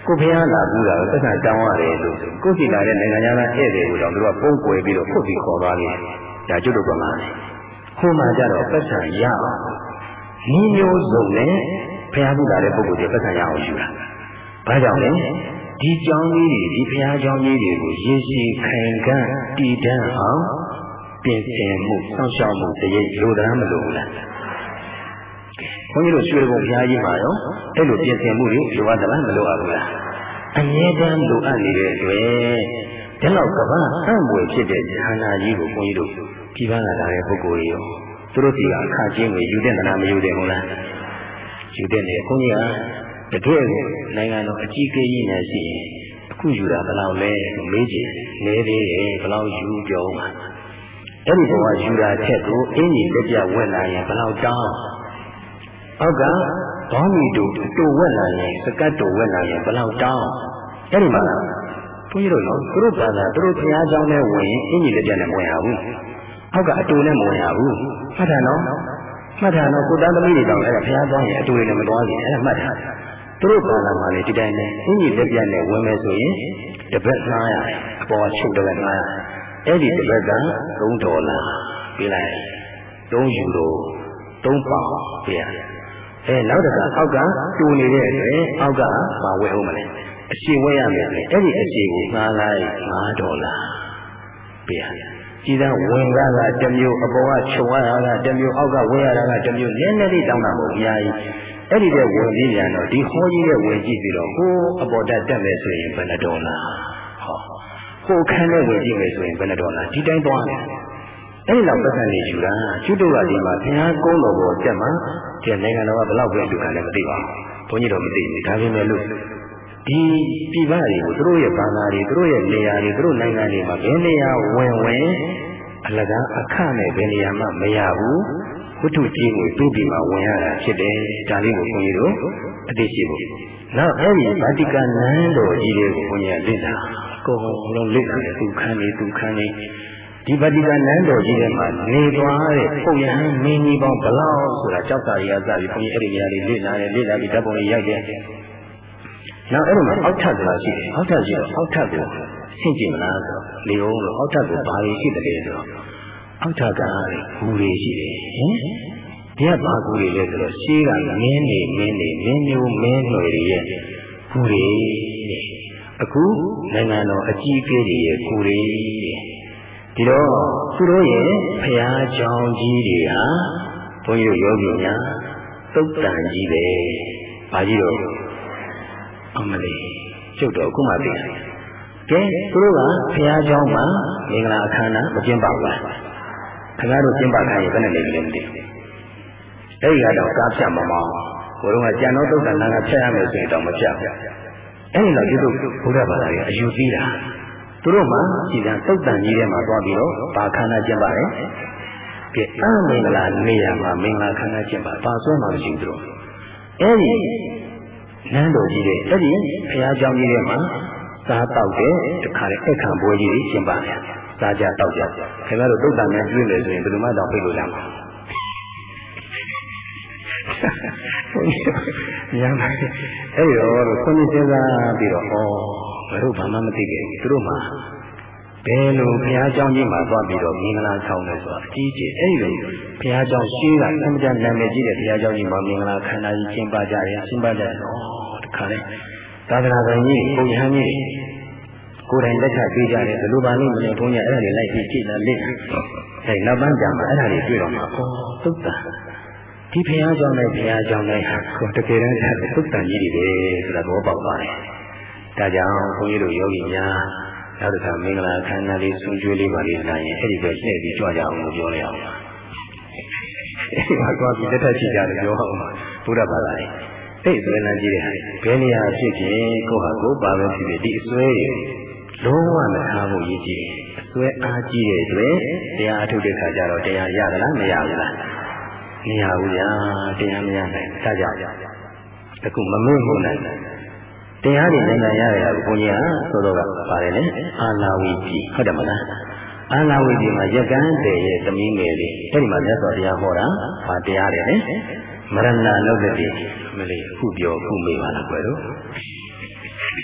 ကိုဖျားလာဘူးတာသက်သာတောင်းရတယ်လို့ကိုကြည်လာတဲ့နိုင်ငံသားဧည့်သည်ကိုတော့သူကပုံကွယ်ပြီးတော့ခုတ်ပြီးခေါ်သွားတယ်ဒါကျွတ်တို့ကမှဟိုမှာကြတော့သက်သာရအောင်ဒီမျိုးစုံနဲ့ဖျားဘူးလာတဲ့ပုဂ္ဂိုလ်တွေသက်သာရအောင်ယူတာဘာကြောင့်လဲဒီကြောင်းကြီးတွေဒီဖျားကြောင်းကြီးတွေကိုရည်ရှိခိုင်ခံ့တည်တံ့အောင်ပြင်ဆင်မှုစောင့်ရှောက်မှုတည်းလိုသားမလို့လားဘုန်းကြီးတို့ရွှေဘုံဘုရားကြီးမှာရောအဲ့လိုပြင်ဆင်မှုတွေလိုအပ်သလားမလိုအပ်ဘူးလားအမြဲတမ်းလိုအပ်နေတဲ့အတွက်ဒီလောက်ကဘာအံ့ဖွယ်ဖြစ်တဲ့ဉာဏ်နာကြီးကိုဘုန်းကြီးတို့ဒီပန်းလာတဲ့ပုဂ္ဂိုလ်တွေရောသူတို့ဒီကအခါချင်းကိုယူတဲ့နာမယူတဲ့ဟုတ်လားယူတဲ့နေဘုန်းကြီးကတကယ်ကိုနိုင်ငံတော်အကြီးအကဲကြီးနဲ့ရှိရင်အခုယူတာဘယ်လောက်လဲမေးကြည့်နေသေးတယ်ဘယ်လောက်ယူပြောမှာအဲ့ဒီဘဝယူတာချက်ကိုအင်းကြီးလက်ပြဝက်လာရင်ဘယ်လောက်တောင်းအောက်ကဘောင်းမီတို့တူဝက်လာရင်စကတ်တူဝက်လာရင်ဘယ်လောက်တောင်းအဲ့ဒီမှာဘုန်းကြီးတို့နော်သူတို့ဘာသာသူတို့ဘုရားကျောင်းနဲ့ဝင်အင်းကြီးလက်ပြနဲ့မဝင်ရဘူးအောက်ကအတူနဲ့မဝင်ရဘူးမှတ်တာနော်မှတ်တာနော်ကိုသားသမီးတွေတောင်အဲ့ဒါဘုရားကျောင်းရင်အတူနဲ့မတော်ဘူးအဲ့ဒါမှတ်တာသူတို့ဘာသာမှာလေဒီတိုင်းနဲ့အင်းကြီးလက်ပြနဲ့ဝင်မယ်ဆိုရင်တပတ်ငှားရတယ်အပေါ်ကချုပ်တယ်ငှားရတယ်အဲ့ဒီတပတ်ကသုံးဒေါ်လာပေးလိုက်သုံးယူရိုသုံးပေါင်ပေးရတယ်အဲနောက်တစ်ခါအောက်ကတူနေတဲ့အတွက်အောက်ကမဝယ်အောင်မလဲအရှိဝယ်ရမယ်လေအဲ့ဒီအရှိကိုငှားလိုက်ငါးဒေါ်လာပေးရတယ်ကြီးသားဝင်ကားကတစ်မျိုးအပေါ်ကခြုံရတာကတစ်မျိုးအောက်ကဝယ်ရတာကတစ်မျိုးနည်းနည်းလေးတောင်းတာမဟုတ်အများကြီးအဲ့ဒီတဲ့ဝင်ပြီးပြန်တော့ဒီဟောကြီးတဲ့ဝင်ကြည့်ပြီးတော့ဟိုးအပေါ်တက်တက်မယ်ဆိုရင်ဘယ်နှဒေါ်လာဟောကိုခန်းနဲ့ဝင်ကြည့်မယ်ဆိုရင်ဘယ်နှဒေါ်လာဒီတိုင်းသွားတယ်အဲ့ဒီလောက်ပတ်စံနေယူတာကျွတ်တို့ကဒီမှာဘုရားကုန်းတော်ပေါ်တက်မှာဒီနိုင်ငံတော်ကဘယ်လောက်ပဲလူခံလဲမသိပါဘူးဘုန်းကြီးတော့မသိဘူးဒါပေမဲ့လို့ဒီပြည်ပတွေကိုသူတို့ရဲ့ဘာသာတွေသူတို့ရဲ့နေရာတွေသူတို့နိုင်ငံတွေမှာဘယ်နေရာဝင်ဝင်အလကားအခနဲ့ဘယ်နေရာမှမရဘူးဝတ္ထုကြီးကိုပြီးပြီးမှဝင်ရတာဖြစ်တယ်ဒါလေးကိုဘုန်းကြီးတို့အသိရှိဖို့နောက်အဲ့ဒီဗာတိကန်နန်းတော်ကြီးတွေကိုဘုန်းကြီးကလေ့လာအကုန်လုံးလေ့လာတယ်သူခန်းနေသူခန်းနေဒီဗာတိကန်နန်းတော်ကြီးထဲမှာနေသွားတဲ့ပုံရဟန်းမင်းကြီးပေါင်းဘလောက်ဆိုတာကြောက်တာတွေကစပြီးဘုန်းကြီးအဲ့ဒီနေရာလေးလေ့လာတယ်လေ့လာပြီးဓာတ်ပုံလေးရိုက်တယ်နောက်အဲ့ဒီမှာအောက်ထပ်ဆိုတာရှိတယ်အောက်ထပ်ရှိတော့အောက်ထပ်ကိုဆင့်ကျင်မလားဆိုတော့လေအောင်လို့အောက်ထပ်ကိုဘာတွေရှိတယ်လဲဆိုတော့အောက်ထပ်ကဂူတွေရှိတယ်ဟင်ဒီကဘာဂူတွေလဲဆိုတော့ရှေးကမင်းနေမင်းနေမင်းမျိုးမင်းຫນွယ်တွေရဲ့ဂူတွေအခုနိုင်ငံတော်အကြီးအကဲတွေရဲ့ဂူတွေဒီတော့သူတို့ရဲ့ဖျားเจ้าကြီးတွေဟာဘုန်းကြီးတို့ယောဂီများသုတ်တန်ကြီးပဲဘာကြီးတော့အမလေးကျုပ်တော့အခုမှသိတယ်ကဲသူတို့ကဘုရားကျောင်းမှာမင်္ဂလာအခမ်းအနားမကျင်းပဘူးလားခင်ဗျားတို့ကျင်းပခိုင်းရင်ဘယ်နဲ့နေလဲမသိဘူးအဲ့ဒီကတော့ကားဖြတ်မမောင်းဘုရားကကြံတော်သုတ်တန်ကဖြတ်ရမယ်ဆိုရင်တော့မဖြတ်ဘူးအဲ့ဒီတော့ဒီလိုဘုရားဘာသာတွေအယူသီးတာသူတို့မှကြည်စံသုတ်တန်ကြီးထဲမှာသွားပြီးတော့ဘာခန္ဓာကျင့်ပါတယ်ကဲအမင်္ဂလာနေရာမှာမင်္ဂလာခန္ဓာကျင့်ပါဘာဆွဲမှမရှိဘူးသူတို့အဲ့ဒီနန်းတော်ကြီးတဲ့အဲ့ဒီဘုရားကျောင်းကြီးထဲမှာစားတောက်တဲ့တခါလေအခန့်ပွဲကြီးတွေကျင်းပါတယ်စားကြတောက်ကြခင်ဗျားတို့သုတ်တန်နဲ့တွေ့မယ်ဆိုရင်ဘယ်လိုမှတော့ပြေလို့ရမှာရမ်းပါအဲ့ဒီတော့ခွန်ကြီးစဉ်းစားပြီးတော့ဩဘယ်လိုဘာမှမသိခဲ့ဘူးသူတို့မှဘယ်လိုဘုရားကျောင်းကြီးမှာသွားပြီးတော့မင်္ဂလာဆောင်လဲဆိုတာအကြီးကြီးအဲ့ဒီလိုဘုရားကျောင်းရှိကအမှန်တန်နာမည်ကြီးတဲ့ဘုရားကျောင်းကြီးမှာမင်္ဂလာခန္ဓာကြီးကျင်းပကြတယ်ကျင်းပကြတယ်ဩတခါလေသာသနာ့တော်ကြီးကိုရဟန်းကြီးကိုယ်တိုင်လက်ထပ်ပေးကြတယ်ဘယ်လိုပါလိမ့်မလဲဘုန်းကြီးအဲ့ဒါတွေလိုက်ပြီးကြည့်လာလိမ့်အဲ့နောက်ပိုင်းကျမှအဲ့ဒါတွေတွေ့တော့မှာဩသုတ်တန်ဒီဘုရားကျောင်းနဲ့ဘုရားကျောင်းတိုင်းဟာကိုတကယ်တမ်းကျသုတ်တန်ကြီးတွေပဲဆိုတာတော့ပေါက်ပါတယ်ဒါကြောင့်ဘုန်းကြီးတို့ယောဂီများနောက်တစ်ခါမင်္ဂလာခန္ဓာလေးဆွကျွေးလေးပါလေးလာရင်အဲ့ဒီပဲလှည့်ပြီးကြွကြအောင်လို့ပြောလိုက်အောင်အဲ့ဒီမှာသွားပြီးလက်ထပ်ချကြတယ်ပြောအောင်ဘုရားဘာသာရေးအဲ့ဒီဆွဲလန်းကြီးတဲ့ဟာဘယ်နေရာဖြစ်ဖြစ်ကိုယ့်ဟာကိုယ်ပါပဲဖြစ်ဖြစ်ဒီအစွဲတွေလုံးဝမထားဖို့ရည်ကြည်အစွဲအားကြီးတဲ့အတွက်တရားအထုတ်တဲ့ခါကျတော့တရားရသလားမရဘူးလားမရဘူးညာတရားမရနိုင်ဒါကြောင့်အခုမမေ့ဖို့နိုင်တရားတွေနိုင်ငံရရတာကိုဘုန်းကြီးကသို့တော့ပါတယ်လေအာလာဝီကြီးဟုတ်တယ်မလားအာလာဝီကြီးမှာရကန်းတဲ့ရဲ့သမီးငယ်လေးအဲ့ဒီမှာမြတ်စွာဘုရားဟောတာဘာတရားတယ်လဲမရဏလုတ်တိမလေးအခုပြောအခုမေးပါလားကွယ်တို့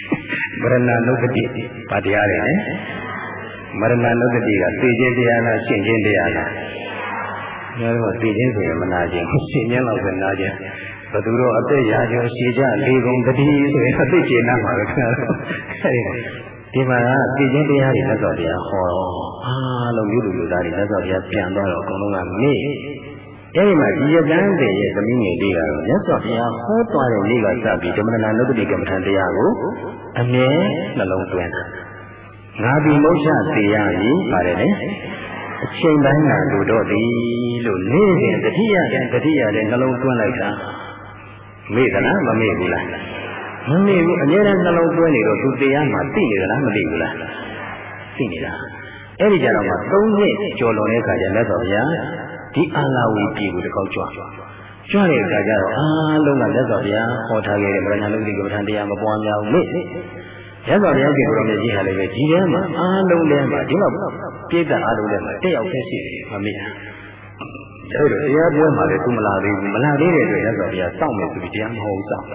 မရဏနုပတိဗာတရားလေမရဏနုပတိကသိခြင်းတရားလားရှင်းခြင်းတရားလားညတော့သိခြင်းဆိုရင်မနာခြင်းရှင်းခြင်းတော့ပဲနာခြင်းဘသူတို့အသက်ရာကျော်ရှည်ကြလေကုန်တတိဆိုရင်အသက်ကျေနပ်မှာပဲခင်ဗျာဒီမှာကသိခြင်းတရားတွေလက်တော်တရားဟောတော့အားလုံးမြို့လူလူသားတွေလက်တော်တရားပြန်သွားတော့အကုန်လုံးကမေ့အဲဒီမှာဒီရကန်းတဲ့ရဲ့သမီးငယ်လေးကတော့မြတ်စွာဘုရားဟောသွားတဲ့နေ့ကစပြီးဓမ္မနာနုပတိကမ္မထံတရားကိုအမြဲနှလုံးသွင်းတာငါဒီမုတ်ချသေးရည်ပါတယ်လေအချိန်တိုင်းကလူတော့သည်လို့နေ့စဉ်တတိယတဲ့တတိယတဲ့နှလုံးသွင်းလိုက်တာမေ့သလားမမေ့ဘူးလားမမေ့ဘူးအမြဲတမ်းနှလုံးသွင်းနေတော့သူတရားမှသိနေသလားမသိဘူးလားသိနေတာအဲ့ဒီကြတော့မှသုံးနှစ်ကျော်လွန်တဲ့အခါကျမြတ်စွာဘုရားဒီအာလာဝီပြည်ကိုတကောက်ကြွကြွတဲ့အခါကျတော့အားလုံးကမြတ်စွာဘုရားဟောထားခဲ့တဲ့ဗရဏလုတိကပ္ပထံတရားမပွားများဘူးမေ့မြတ်စွာဘုရားရှင်ကိုယ်တော်မြတ်ကြီးဟာလည်းပဲဒီထဲမှာအားလုံးထဲမှာဒီလောက်ပြည့်တဲ့အားလုံးထဲမှာတက်ရောက်ခဲ့ရှိတယ်မမေ့ဘူးအဲ့တော့တရားပွဲမှာလည်းသူမလာသေးဘူးမလာသေးတဲ့အတွက်မြတ်စွာဘုရားစောင့်မယ်ဆိုပြီးတရားမဟောဘူးစောင့်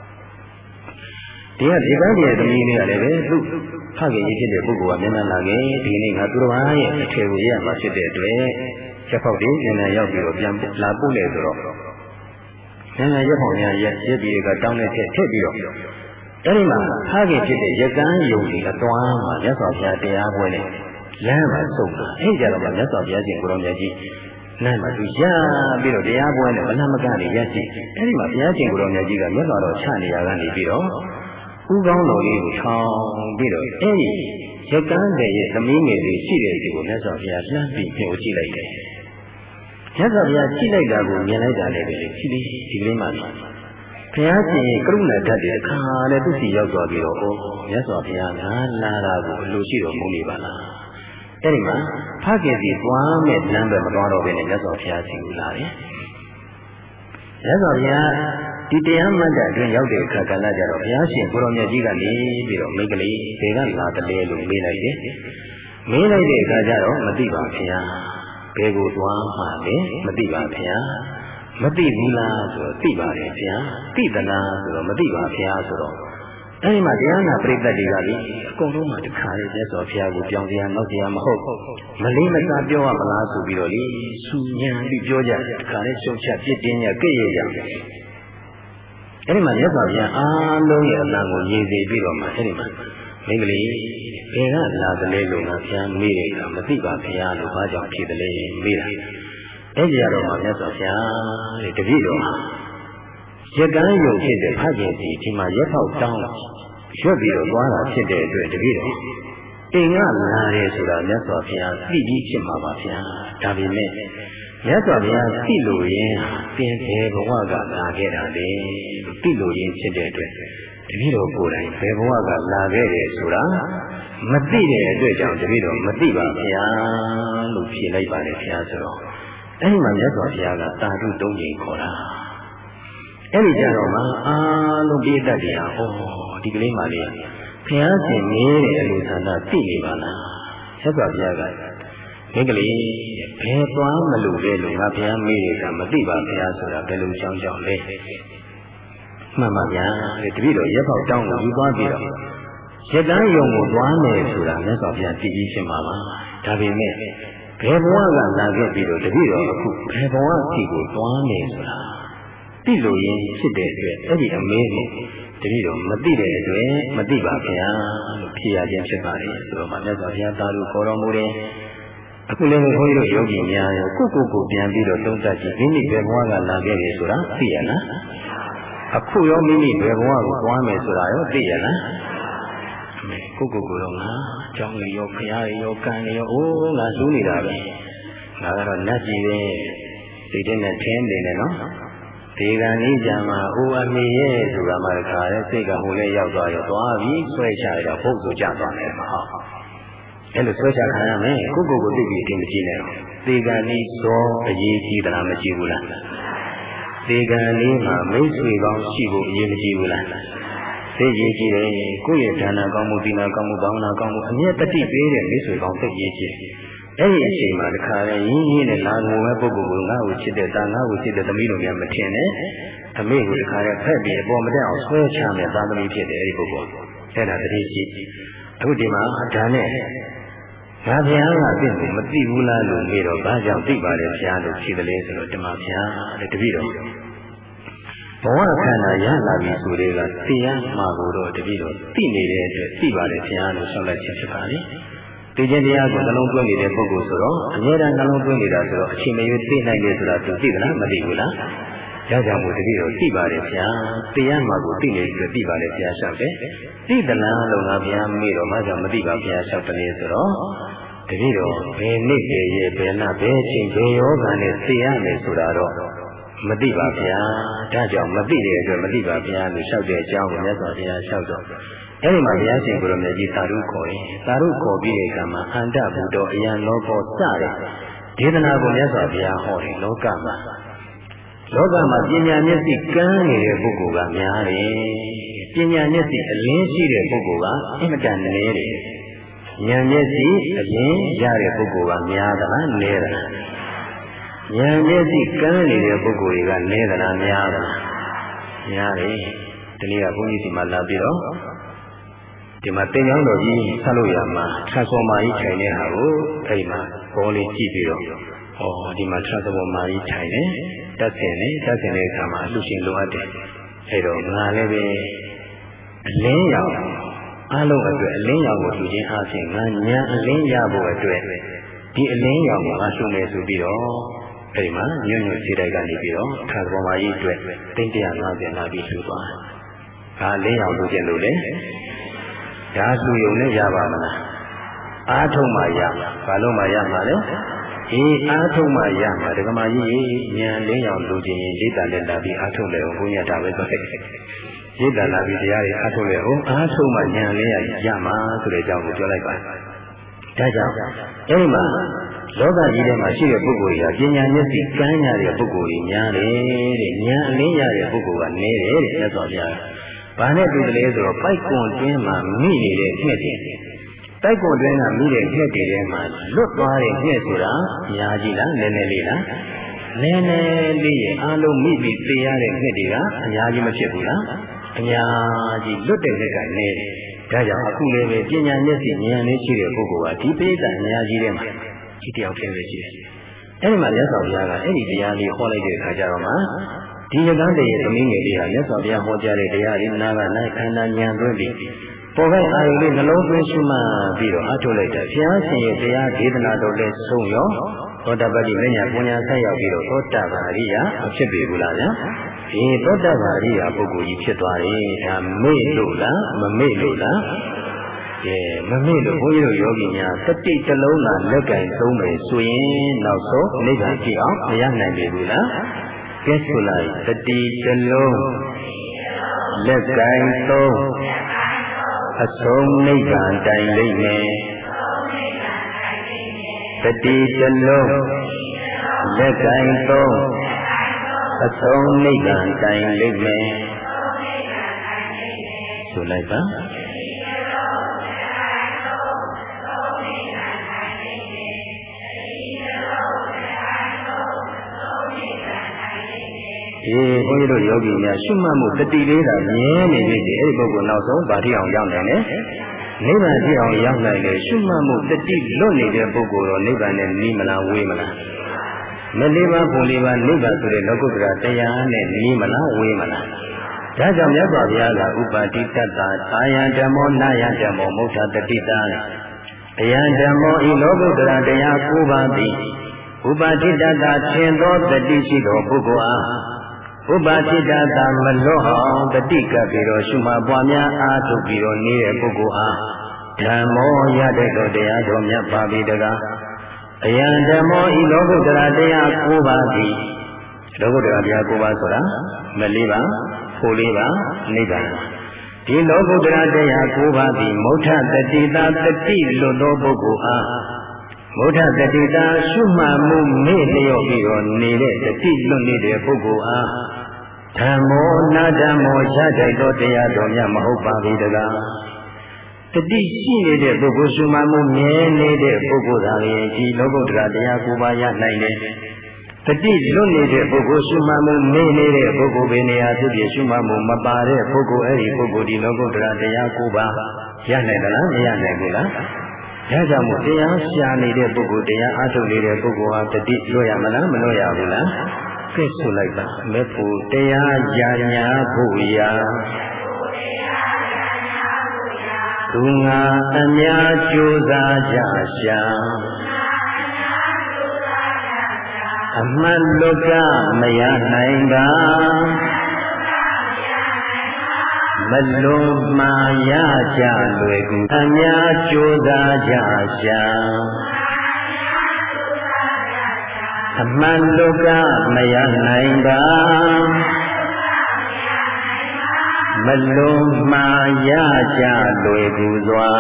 တရားဒီကံရဲ့သမီးလေးကလည်းပဲသူဖခင်ကြီးဖြစ်တဲ့ပုဂ္ဂိုလ်ကမျက်နှာလာခဲ့ဒီနေ့ငါသူတော်ဘာရဲ့အထေကိုရမှာဖြစ်တဲ့အတွက်ချက်ပေါက်တွေဉာဏ်ရောက်ပြီးတော့ပြန်လာပို့လေဆိုတော့ဉာဏ်ရက်ပေါက်များရက်ရက်ပြီးကတောင်းတဲ့ထက်ထည့်ပြီးတော့အဲဒီမှာဖခင်ဖြစ်တဲ့ရကန်းယုံဒီအသွားမှာမြတ်စွာဘုရားတရားပွဲနဲ့လမ်းမှာစုံတာအဲဒီကြတော့မြတ်စွာဘုရားရှင်ကိုယ်တော်မြတ်ကြီးလမ်းမှာသူရပြီးတော့တရားပွဲနဲ့ဗလမကနေရက်ကြည့်အဲဒီမှာဘုရားရှင်ကိုယ်တော်မြတ်ကြီးကမြတ်စွာတော်ချနေရာကနေပြီးတော့ဥကောင်းတော်လေးကိုထောင်ပြီးတော့အဲဒီရကန်းတဲ့ရဲ့သမီးငယ်လေးရှိတဲ့ဒီကိုမြတ်စွာဘုရားလှမ်းပြီးပြုတ်ကြည့်လိုက်တယ်မြတ်စွာဘုရားကြည့်လိုက်တာကိုမြင်လိုက်တာလည်းပဲကြည့်ပြီးဒီကလေးမှဘုရားရှင်ရဲ့ကရုဏာဓာတ်တွေအခါနဲ့သူ့စီရောက်သွားပြီးတော့အိုးမြတ်စွာဘုရားငါလာတာကိုအလိုရှိတော်မူနေပါလားအဲဒီမှာဖခင်စီသွားမဲ့လမ်းပဲမသွားတော့ဘဲနဲ့မြတ်စွာဘုရားစီကိုလာတယ်မြတ်စွာဘုရားဒီတရားမှတ်တဲ့အတွင်းရောက်တဲ့အခါကလည်းကြတော့ဘုရားရှင်ကိုရောင်မြတ်ကြီးကနေပြီးတော့မိန်းကလေးဒေကလာတလဲလို့မေးလိုက်တယ်မေးလိုက်တဲ့အခါကျတော့မသိပါဘုရားဘယ်ကိုသွားမှလဲမသိပါဘုရားမသိဘူးလားဆိုတော့သိပါတယ်ဘုရားသိသလားဆိုတော့မသိပါဘုရားဆိုတော့အဲဒီမှာတရားနာပရိသတ်တွေကလေအကုန်လုံးမှတခါလေမြတ်စွာဘုရားကိုပြောင်းတရားနောက်တရားမဟုတ်မလေးမစားပြောရမလားဆိုပြီးတော့လေစူညံပြီးပြောကြတခါလေရှုံချပြစ်တင်းရကြည့်ရကြအဲဒီမှာမြတ်စွာဘုရားအားလုံးရဲ့အတန်ကိုရည်စီပြီးတော့မှအဲဒီမှာမိန်းကလေးဘယ်ကလာသလဲလို့ငါဘုရားမေးတယ်ကမသိပါဘုရားလို့ဘာကြောင့်ဖြစ်တယ်လဲမေးတာအဲဒီကတော့မှမြတ်စွာဘုရားတဲ့တပည့်တော်ရကန်းယုံဖြစ်တဲ့ဖခင်စီဒီမှာရက်ပေါက်တောင်းရွက်ပြီးတော့သွားတာဖြစ်တဲ့အတွက်တပည့်တော်အိမ်ကလာတယ်ဆိုတာမြတ်စွာဘုရားသိပြီးဖြစ်မှာပါဗျာဒါပေမဲ့မြတ်စွာဘုရားသိလို့ရင်သင်ဘယ်ဘဝကလာခဲ့တာလဲသိလို့ရင်ဖြစ်တဲ့အတွက်တပည့်တော်ကိုယ်တိုင်ဘယ်ဘဝကလာခဲ့တယ်ဆိုတာမသိတဲ့အတွက်ကြောင့်တပည့်တော်မသိပါဗျာလို့ဖြေလိုက်ပါတယ်ဗျာဆိုတော့အဲဒီမှာမြတ်စွာဘုရားကတာဓုသုံးချိန်ခေါ်တာအဲ့ဒီကြတော့မှအားလုံးပြည့်တတ်တယ်ဟာဩဒီကလေးမလေးဘုရားရှင်နေတဲ့အလိုဆန္ဒသိနေပါလားဆက်စွာဘုရားကမိန်းကလေးဘယ်သွားမလို့လဲလို့ငါဘုရားမေးတယ်ကမသိပါဘုရားဆိုတာဘယ်လိုကြောင်းကြောင်းလဲမှန်ပါဗျာတပည့်တော်ရက်ပေါက်တောင်းကိုယူသွားပြီးတော့ရတန်းယုံကိုသွားမယ်ဆိုတာမြတ်စွာဘုရားသိပြီးရှင်းပါပါဒါပေမဲ့ဘယ်ဘဝကလာခဲ့ပြီးတော့တပည့်တော်အခုဘယ်ဘဝစီကိုသွားမယ်ဆိုတာသိလို့ရင်ဖြစ်တဲ့အတွက်အဲ့ဒီအမေးကိုတတိတော်မသိတဲ့အတွက်မသိပါဗျာလို့ဖြေရခြင်းဖြစ်ပါတယ်ဆိုတော့မှမြတ်စွာဘုရားသားတို့ခေါ်တော်မူတယ်အခုလည်းဘုန်းကြီးတို့ယောဂီများရောကိုကိုကိုပြန်ပြီးတော့သုံးသပ်ကြည့်မိမိဘယ်ဘဝကလာခဲ့တယ်ဆိုတာသိရလားအခုရောမိမိဘယ်ဘဝကိုသွားမယ်ဆိုတာရောသိရလားကိုကိုကိုတော့ငါကြောင်းရောဖရာရောကံရောအိုးငါစိုးနေတာပဲငါကတော့နတ်ကြီးပဲစိတ်ထဲနဲ့ထင်းနေတယ်နော်ဒီကနေ့ကြမှာအိုအမေရဲ့ဆိုတာမှတခါလဲစိတ်ကဟိုလဲရောက်သွားရောသွားပြီးဆွဲချရတော့ဘုတ်ဆိုကြသွားတယ်မဟုတ်အဲ့လိုဆွဲချခံရမယ်ကိုကိုကိုသိပြီးအတင်းမကြည့်နဲ့ဒီကနေ့ဇောအရေးကြီးသလားမကြည့်ဘူးလားဒီကနေ့မှာမိတ်ဆွေကောင်းရှိဖို့အရေးမကြီးဘူးလားသိရေးကြည့်တယ်ကိုယ့်ရဲ့ဒါနကောင်းမှုဒီနာကောင်းမှုဘာဝနာကောင်းမှုအမြဲတတိပေးတဲ့မိတ်ဆွေကောင်းသိရေးကြည့်အဲ့ဒီအချိန်မှာတခါလဲရင်းရင်းနဲ့လာငိုမဲ့ပုဂ္ဂိုလ်ကငါ့ကိုချစ်တဲ့တာငါ့ကိုချစ်တဲ့သမီးတို့များမထင်နဲ့အမေကိုတခါလဲဖက်ပြီးအပေါ်မတက်အောင်ဆွဲချမယ်သားသမီးဖြစ်တယ်အဲ့ဒီပုဂ္ဂိုလ်အဲ့ဒါတတိရှိအခုဒီမှာဒါနဲ့ငါဘုရားကပြည့်စုံမသိဘူးလားလို့မေးတော့ဘာကြောင့်သိပါလဲဘုရားလို့ဖြေတယ်လေဆိုတော့တမဘုရားတဲ့တပည့်တော်ဘဝခန္ဓာရလာပြီဆိုတဲ့ကတရားမှာကိုတော့တပည့်တော်သိနေတဲ့အတွက်သိပါတယ်ဘုရားလို့ဆောက်လိုက်ခြင်းဖြစ်ပါလေသိခြင်းတရားကိုနှလုံးသွင်းနေတဲ့ပုဂ္ဂိုလ်ဆိုတော့အမြဲတမ်းနှလုံးသွင်းနေတာဆိုတော့အချိန်မရွေးသိနိုင်တယ်ဆိုတာသူသိသလားမသိဘူးလားကြောက်ကြမှုတပည့်တော်သိပါတယ်ဘုရားတရားမှာကိုသိနေပြီးသိပါတယ်ဘုရားဆောက်တယ်သိသလားလို့ငါဘုရားမေးတော့မှကြောင့်မသိပါဘုရားဆောက်တယ်ဆိုတော့တပည့်တော်ဘယ်နေ့တည်းရဲ့ဘယ်နာဘယ်ချိန်ဘယ်ယောဂနဲ့သိရမယ်ဆိုတာတော့မသိပါဗျာဒါကြောင့်မသိတဲ့အတွက်မသိပါဗျာလို့လျှောက်တဲ့အကြောင်းကိုမြတ်စွာဘုရားလျှောက်တော့အဲဒီမှာဘုရားရှင်ကိုရမေကြီးသာဓုခေါ်ရင်သာဓုခေါ်ပြီးတဲ့အခါမှာအန္တဘုဒ္ဓအယံလောကောစတဲ့ဒေသနာကိုမြတ်စွာဘုရားဟောတယ်လောကမှာလောကမှာပညာမျက်စိကန်းနေတဲ့ပုဂ္ဂိုလ်ကများတယ်ပညာမျက်စိအလင်းရှိတဲ့ပုဂ္ဂိုလ်ကအင်မတန်နည်းတယ်ဉာဏ်မျက်စိအရင်ရတဲ့ပုဂ္ဂိုလ်ကများသလားနည်းသလားဉာဏ်မျက်စိကန်းနေတဲ့ပုဂ္ဂိုလ်တွေကနည်းသလားများသလားများတယ်ဒီနေ့ကဘုန်းကြီးဒီမှာလာပြီးတော့ဒီမှာတင်ကြောင်းတော်ကြီးဆက်လို့ရမှာထရဆော်မာကြီးထိုင်တဲ့ဟာကိုအဲ့ဒီမှာဘောလေးကြည့်ပြီးတော့ဟောဒီမှာထရဆော်မာကြီးထိုင်နေတက်ဆင်နေတက်ဆင်တဲ့အခါမှာအလှရှင်လိုအပ်တယ်အဲ့တော့ငါလည်းပဲအလင်းရောင်အလုံးအတွက်အလင်းရောင်ကိုလူချင်းအားဖြင့်ငါညာအလင်းရဖို့အတွက်ဒီအလင်းရောင်ကိုငါရှုမယ်ဆိုပြီးတော့အဲဒီမှာညွန့်ညွန့်ခြေတိုက်ကနေပြီးတော့ခါသဘောမကြီးအတွက်သိန်းတစ်ရာငါးဆယ်လာပြီးရှုသွား။ဒါလင်းရောင်လူချင်းလို့လေဒါရှုရုံနဲ့ရပါမလား။အားထုတ်မှရမှာ။ဘာလို့မှရမှာလဲ။အေးအားထုတ်မှရမှာဒကမာကြီးဉာဏ်လင်းရောင်လူချင်းရင်ရိတ်တန်နဲ့လာပြီးအားထုတ်လေအောင်ဘုန်းကြီးကဒါပဲဆိုတယ်။ရိတ်တန်လာပြီးတရားတွေအားထုတ်လေအောင်အားထုတ်မှဉာဏ်လင်းရရမှာဆိုတဲ့အကြောင်းကိုပြောလိုက်ပါ။ဒါကြောင့်အဲဒီမှာလောကကြီးထဲမှာရှိတဲ့ပုဂ္ဂိုလ်ကြီးကပညာမျက်စိကန်းရတဲ့ပုဂ္ဂိုလ်ကြီးများတယ်တဲ့ဉာဏ်အလင်းရတဲ့ပုဂ္ဂိုလ်ကနည်းတယ်တဲ့မြတ်စွာဘုရား။ဘာနဲ့တူတယ်လဲဆိုတော့ပိုက်ကွန်တွင်းမှာမိနေတဲ့ငှက်တွေပိုက်ကွန်တွင်းကမိတဲ့ငှက်တွေထဲမှာလွတ်သွားတဲ့ငှက်ဆိုတာအများကြီးလားနည်းနည်းလေးလားနည်းနည်းလေးရဲ့အားလုံးမိပြီးသိရတဲ့ငှက်တွေကအများကြီးမဖြစ်ဘူးလားအများကြီးလွတ်တဲ့ငှက်ကနည်းတယ်ဒါကြောင့်အခုလည်းပဲပညာမျက်စိဉာဏ်လေးရှိတဲ့ပုဂ္ဂိုလ်ကဒီပိဋကအများကြီးထဲမှာဒီတယောက်တည်းပဲရှိတယ်။အဲဒီမှာမြတ်စွာဘုရားကအဲ့ဒီတရားလေးဟောလိုက်တဲ့အခါကျတော့မှဒီရကန်းတည်းရဲ့သမီးငယ်လေးဟာမြတ်စွာဘုရားဟောကြားတဲ့တရားလေးနာကနိုင်ခန္ဓာဉာဏ်သွင်းပြီးပေါ်ကအာရုံလေးနှလုံးသွင်းရှိမှပြီးတော့အထုတ်လိုက်တဲ့ဘုရားရှင်ရဲ့တရားဒေသနာတော်လေးဆုံးရောသောတာပတိမညာပညာဆက်ရောက်ပြီးတော့သောတာပန်အရိယာမဖြစ်ပြီဘူးလားဗျာ။ဒီသောတာပန်အရိယာပုဂ္ဂိုလ်ကြီးဖြစ်သွားတယ်။ဒါမေ့လို့လားမမေ့လို့လားကဲမမေ့လို့ဘုန်းကြီးတို့ယောဂီများတတိတလုံးလာလက်ကင်သုံးမယ်ဆိုရင်နောက်ဆုံးနိဗ္ဗာန်ကြည့်အောင်မရနိုင်ပြီဘူးလားကဲဆိုလိုက်တတိတလုံးလက်ကင်သုံးအဆုံးနိဗ္ဗာန်တိုင်လိမ့်မယ်တတိတလုံးလက်ကင်သုံးအဆုံးနိဗ္ဗာန်တိုင်လိမ့်မယ်ဆိုလိုက်ပါအေးဘုန်းကြီးတို့ယောဂီများရှုမှတ်မှုတတိလေးသာမြဲနေပြီအဲ့ဒီပုဂ္ဂိုလ်နောက်ဆုံးဗာတိအောင်ရောက်နိုင်တယ်နိဗ္ဗာန်ကြည့်အောင်ရောက်နိုင်တယ်ရှုမှတ်မှုတတိလွတ်နေတဲ့ပုဂ္ဂိုလ်တော့နိဗ္ဗာန်နဲ့နီးမလားဝေးမလားမလေးပါးဘုံလေးပါးနိဗ္ဗာန်ဆိုတဲ့လောကုတ္တရာတရားနဲ့နီးမလားဝေးမလားဒါကြောင့်မြတ်စွာဘုရားကဥပါတိတ္တအာယံဓမ္မောနာယံဓမ္မောမုဋ္ဌတတိတံအယံဓမ္မောဤလောကုတ္တရာတရား၉ပါးသည်ဥပါတိတ္တထင်သောတတိရှိသောပုဂ္ဂိုလ်အားဥပါတိတ္တမလွတ်အောင်တတိကပ်ပြီးတော့ရှုမှတ်ပွားများအားထုတ်ပြီးတော့နေတဲ့ပုဂ္ဂိုလ်အားဓမ္မောရတဲ့သောတရားတော်မြတ်ပါပြီတကားအယံဓမ္မောဤလောကုတ္တရာတရား၉ပါးသည်လောကုတ္တရာတရား၉ပါးဆိုတာမလေးပါဖို့လေးပါနိဗ္ဗာန်ဒီလောကုတ္တရာတရား၉ပါးသည်မုဋ္ဌတတိတာတတိလွတ်သောပုဂ္ဂိုလ်အားမုဋ္ဌတတိတာရှုမှတ်မှုမေ့လျော့ပြီးတော့နေတဲ့တတိလွတ်နေတဲ့ပုဂ္ဂိုလ်အားဓမ္မောနာဓမ္မောရတဲ့သောတရားတော်များမဟုတ်ပါဘူးတကားတတိရှိနေတဲ့ပုဂ္ဂိုလ်ရှုမှတ်မှုမြဲနေတဲ့ပုဂ္ဂိုလ်သာလေဒီလောကုတ္တရာတရားကိုပါရနိုင်တယ်တတိလွတ်နေတဲ့ပုဂ္ဂိုလ်ရှုမှတ်မှုမေ့နေတဲ့ပုဂ္ဂိုလ်ပဲနေရာဖြစ်ဖြစ်ရှုမှတ်မှုမပါတဲ့ပုဂ္ဂိုလ်အဲ့ဒီပုဂ္ဂိုလ်ဒီလောကုတ္တရာတရားကိုပါရနိုင်သလားမရနိုင်ဘူးလားဒါကြောင့်မို့တရားရှာနေတဲ့ပုဂ္ဂိုလ်တရားအားထုတ်နေတဲ့ပုဂ္ဂိုလ်ဟာတတိလွတ်ရမလားမလွတ်ရဘူးလားကဲဆိုလိုက်ပါမေဖို့တရားယာညာဖို့ရာသူငါအများကြိုးစားကြရှာအမှန်လွတ်ကမရနိုင်ပါမလုံးမာရကြလွယ်ကူအများကြိုးစားကြရှာအမှန်လွတ်ကမရနိုင်ပါမလုံးမာရကြလွယ်ကူစွာ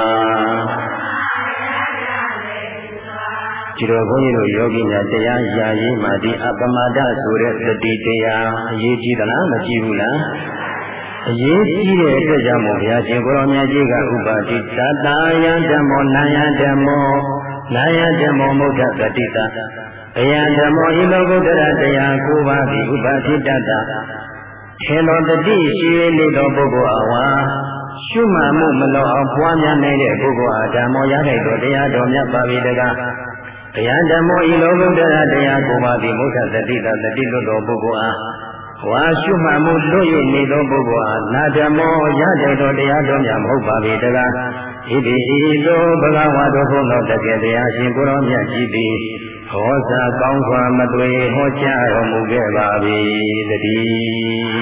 ဒီတော့ဘုန်းကြီးတို့ယောဂီများတရားရာရေးမှာဒီအပမဒဆိုတဲ့သတိတရားအရေးကြီးသလားမကြီးဘူးလားအရေးကြီးတဲ့အတွက်ကြောင့်မို့ဘုရားရှင်ကိုရောမြတ်ကြီးကဥပါတိတတာယံဓမ္မောနာယဓမ္မောနာယဓမ္မောမုဒ္ဒသတိတာအယံဓမ္မောဤလောကုတ္တရာတရားကိုပါသည်ဥပါတိတတာထေလောတတိရှိနေသောပုဂ္ဂိုလ်အဝါရှုမှတ်မှုမလောအောင်ပွားများနေတဲ့ပုဂ္ဂိုလ်အားဓမ္မောရတဲ့တော်တရားတော်မြတ်ပါပြီတကားအယံဓမ္မောဤလောကုတ္တရာတရားကိုပါသည်မုဒ္ဒသတိတာတတိလွတ်သောပုဂ္ဂိုလ်အားဝါရှုမှတ်မှုလွတ်၍နေသောပုဂ္ဂိုလ်အားနာဓမ္မောရတဲ့တော်တရားတော်များမဟုတ်ပါပြီတကားဣတိဤသို့ဘဂဝါတော်ဘုန်းတော်တကယ်တရားရှင်ကိုရောမြတ်ကြီးသည်ဟောစာကောင်းစွာမသွေဟောကြားတော်မူခဲ့ပါပြီတည်း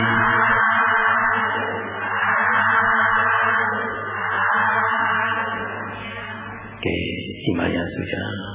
ကဲဒီမှာရစုကြ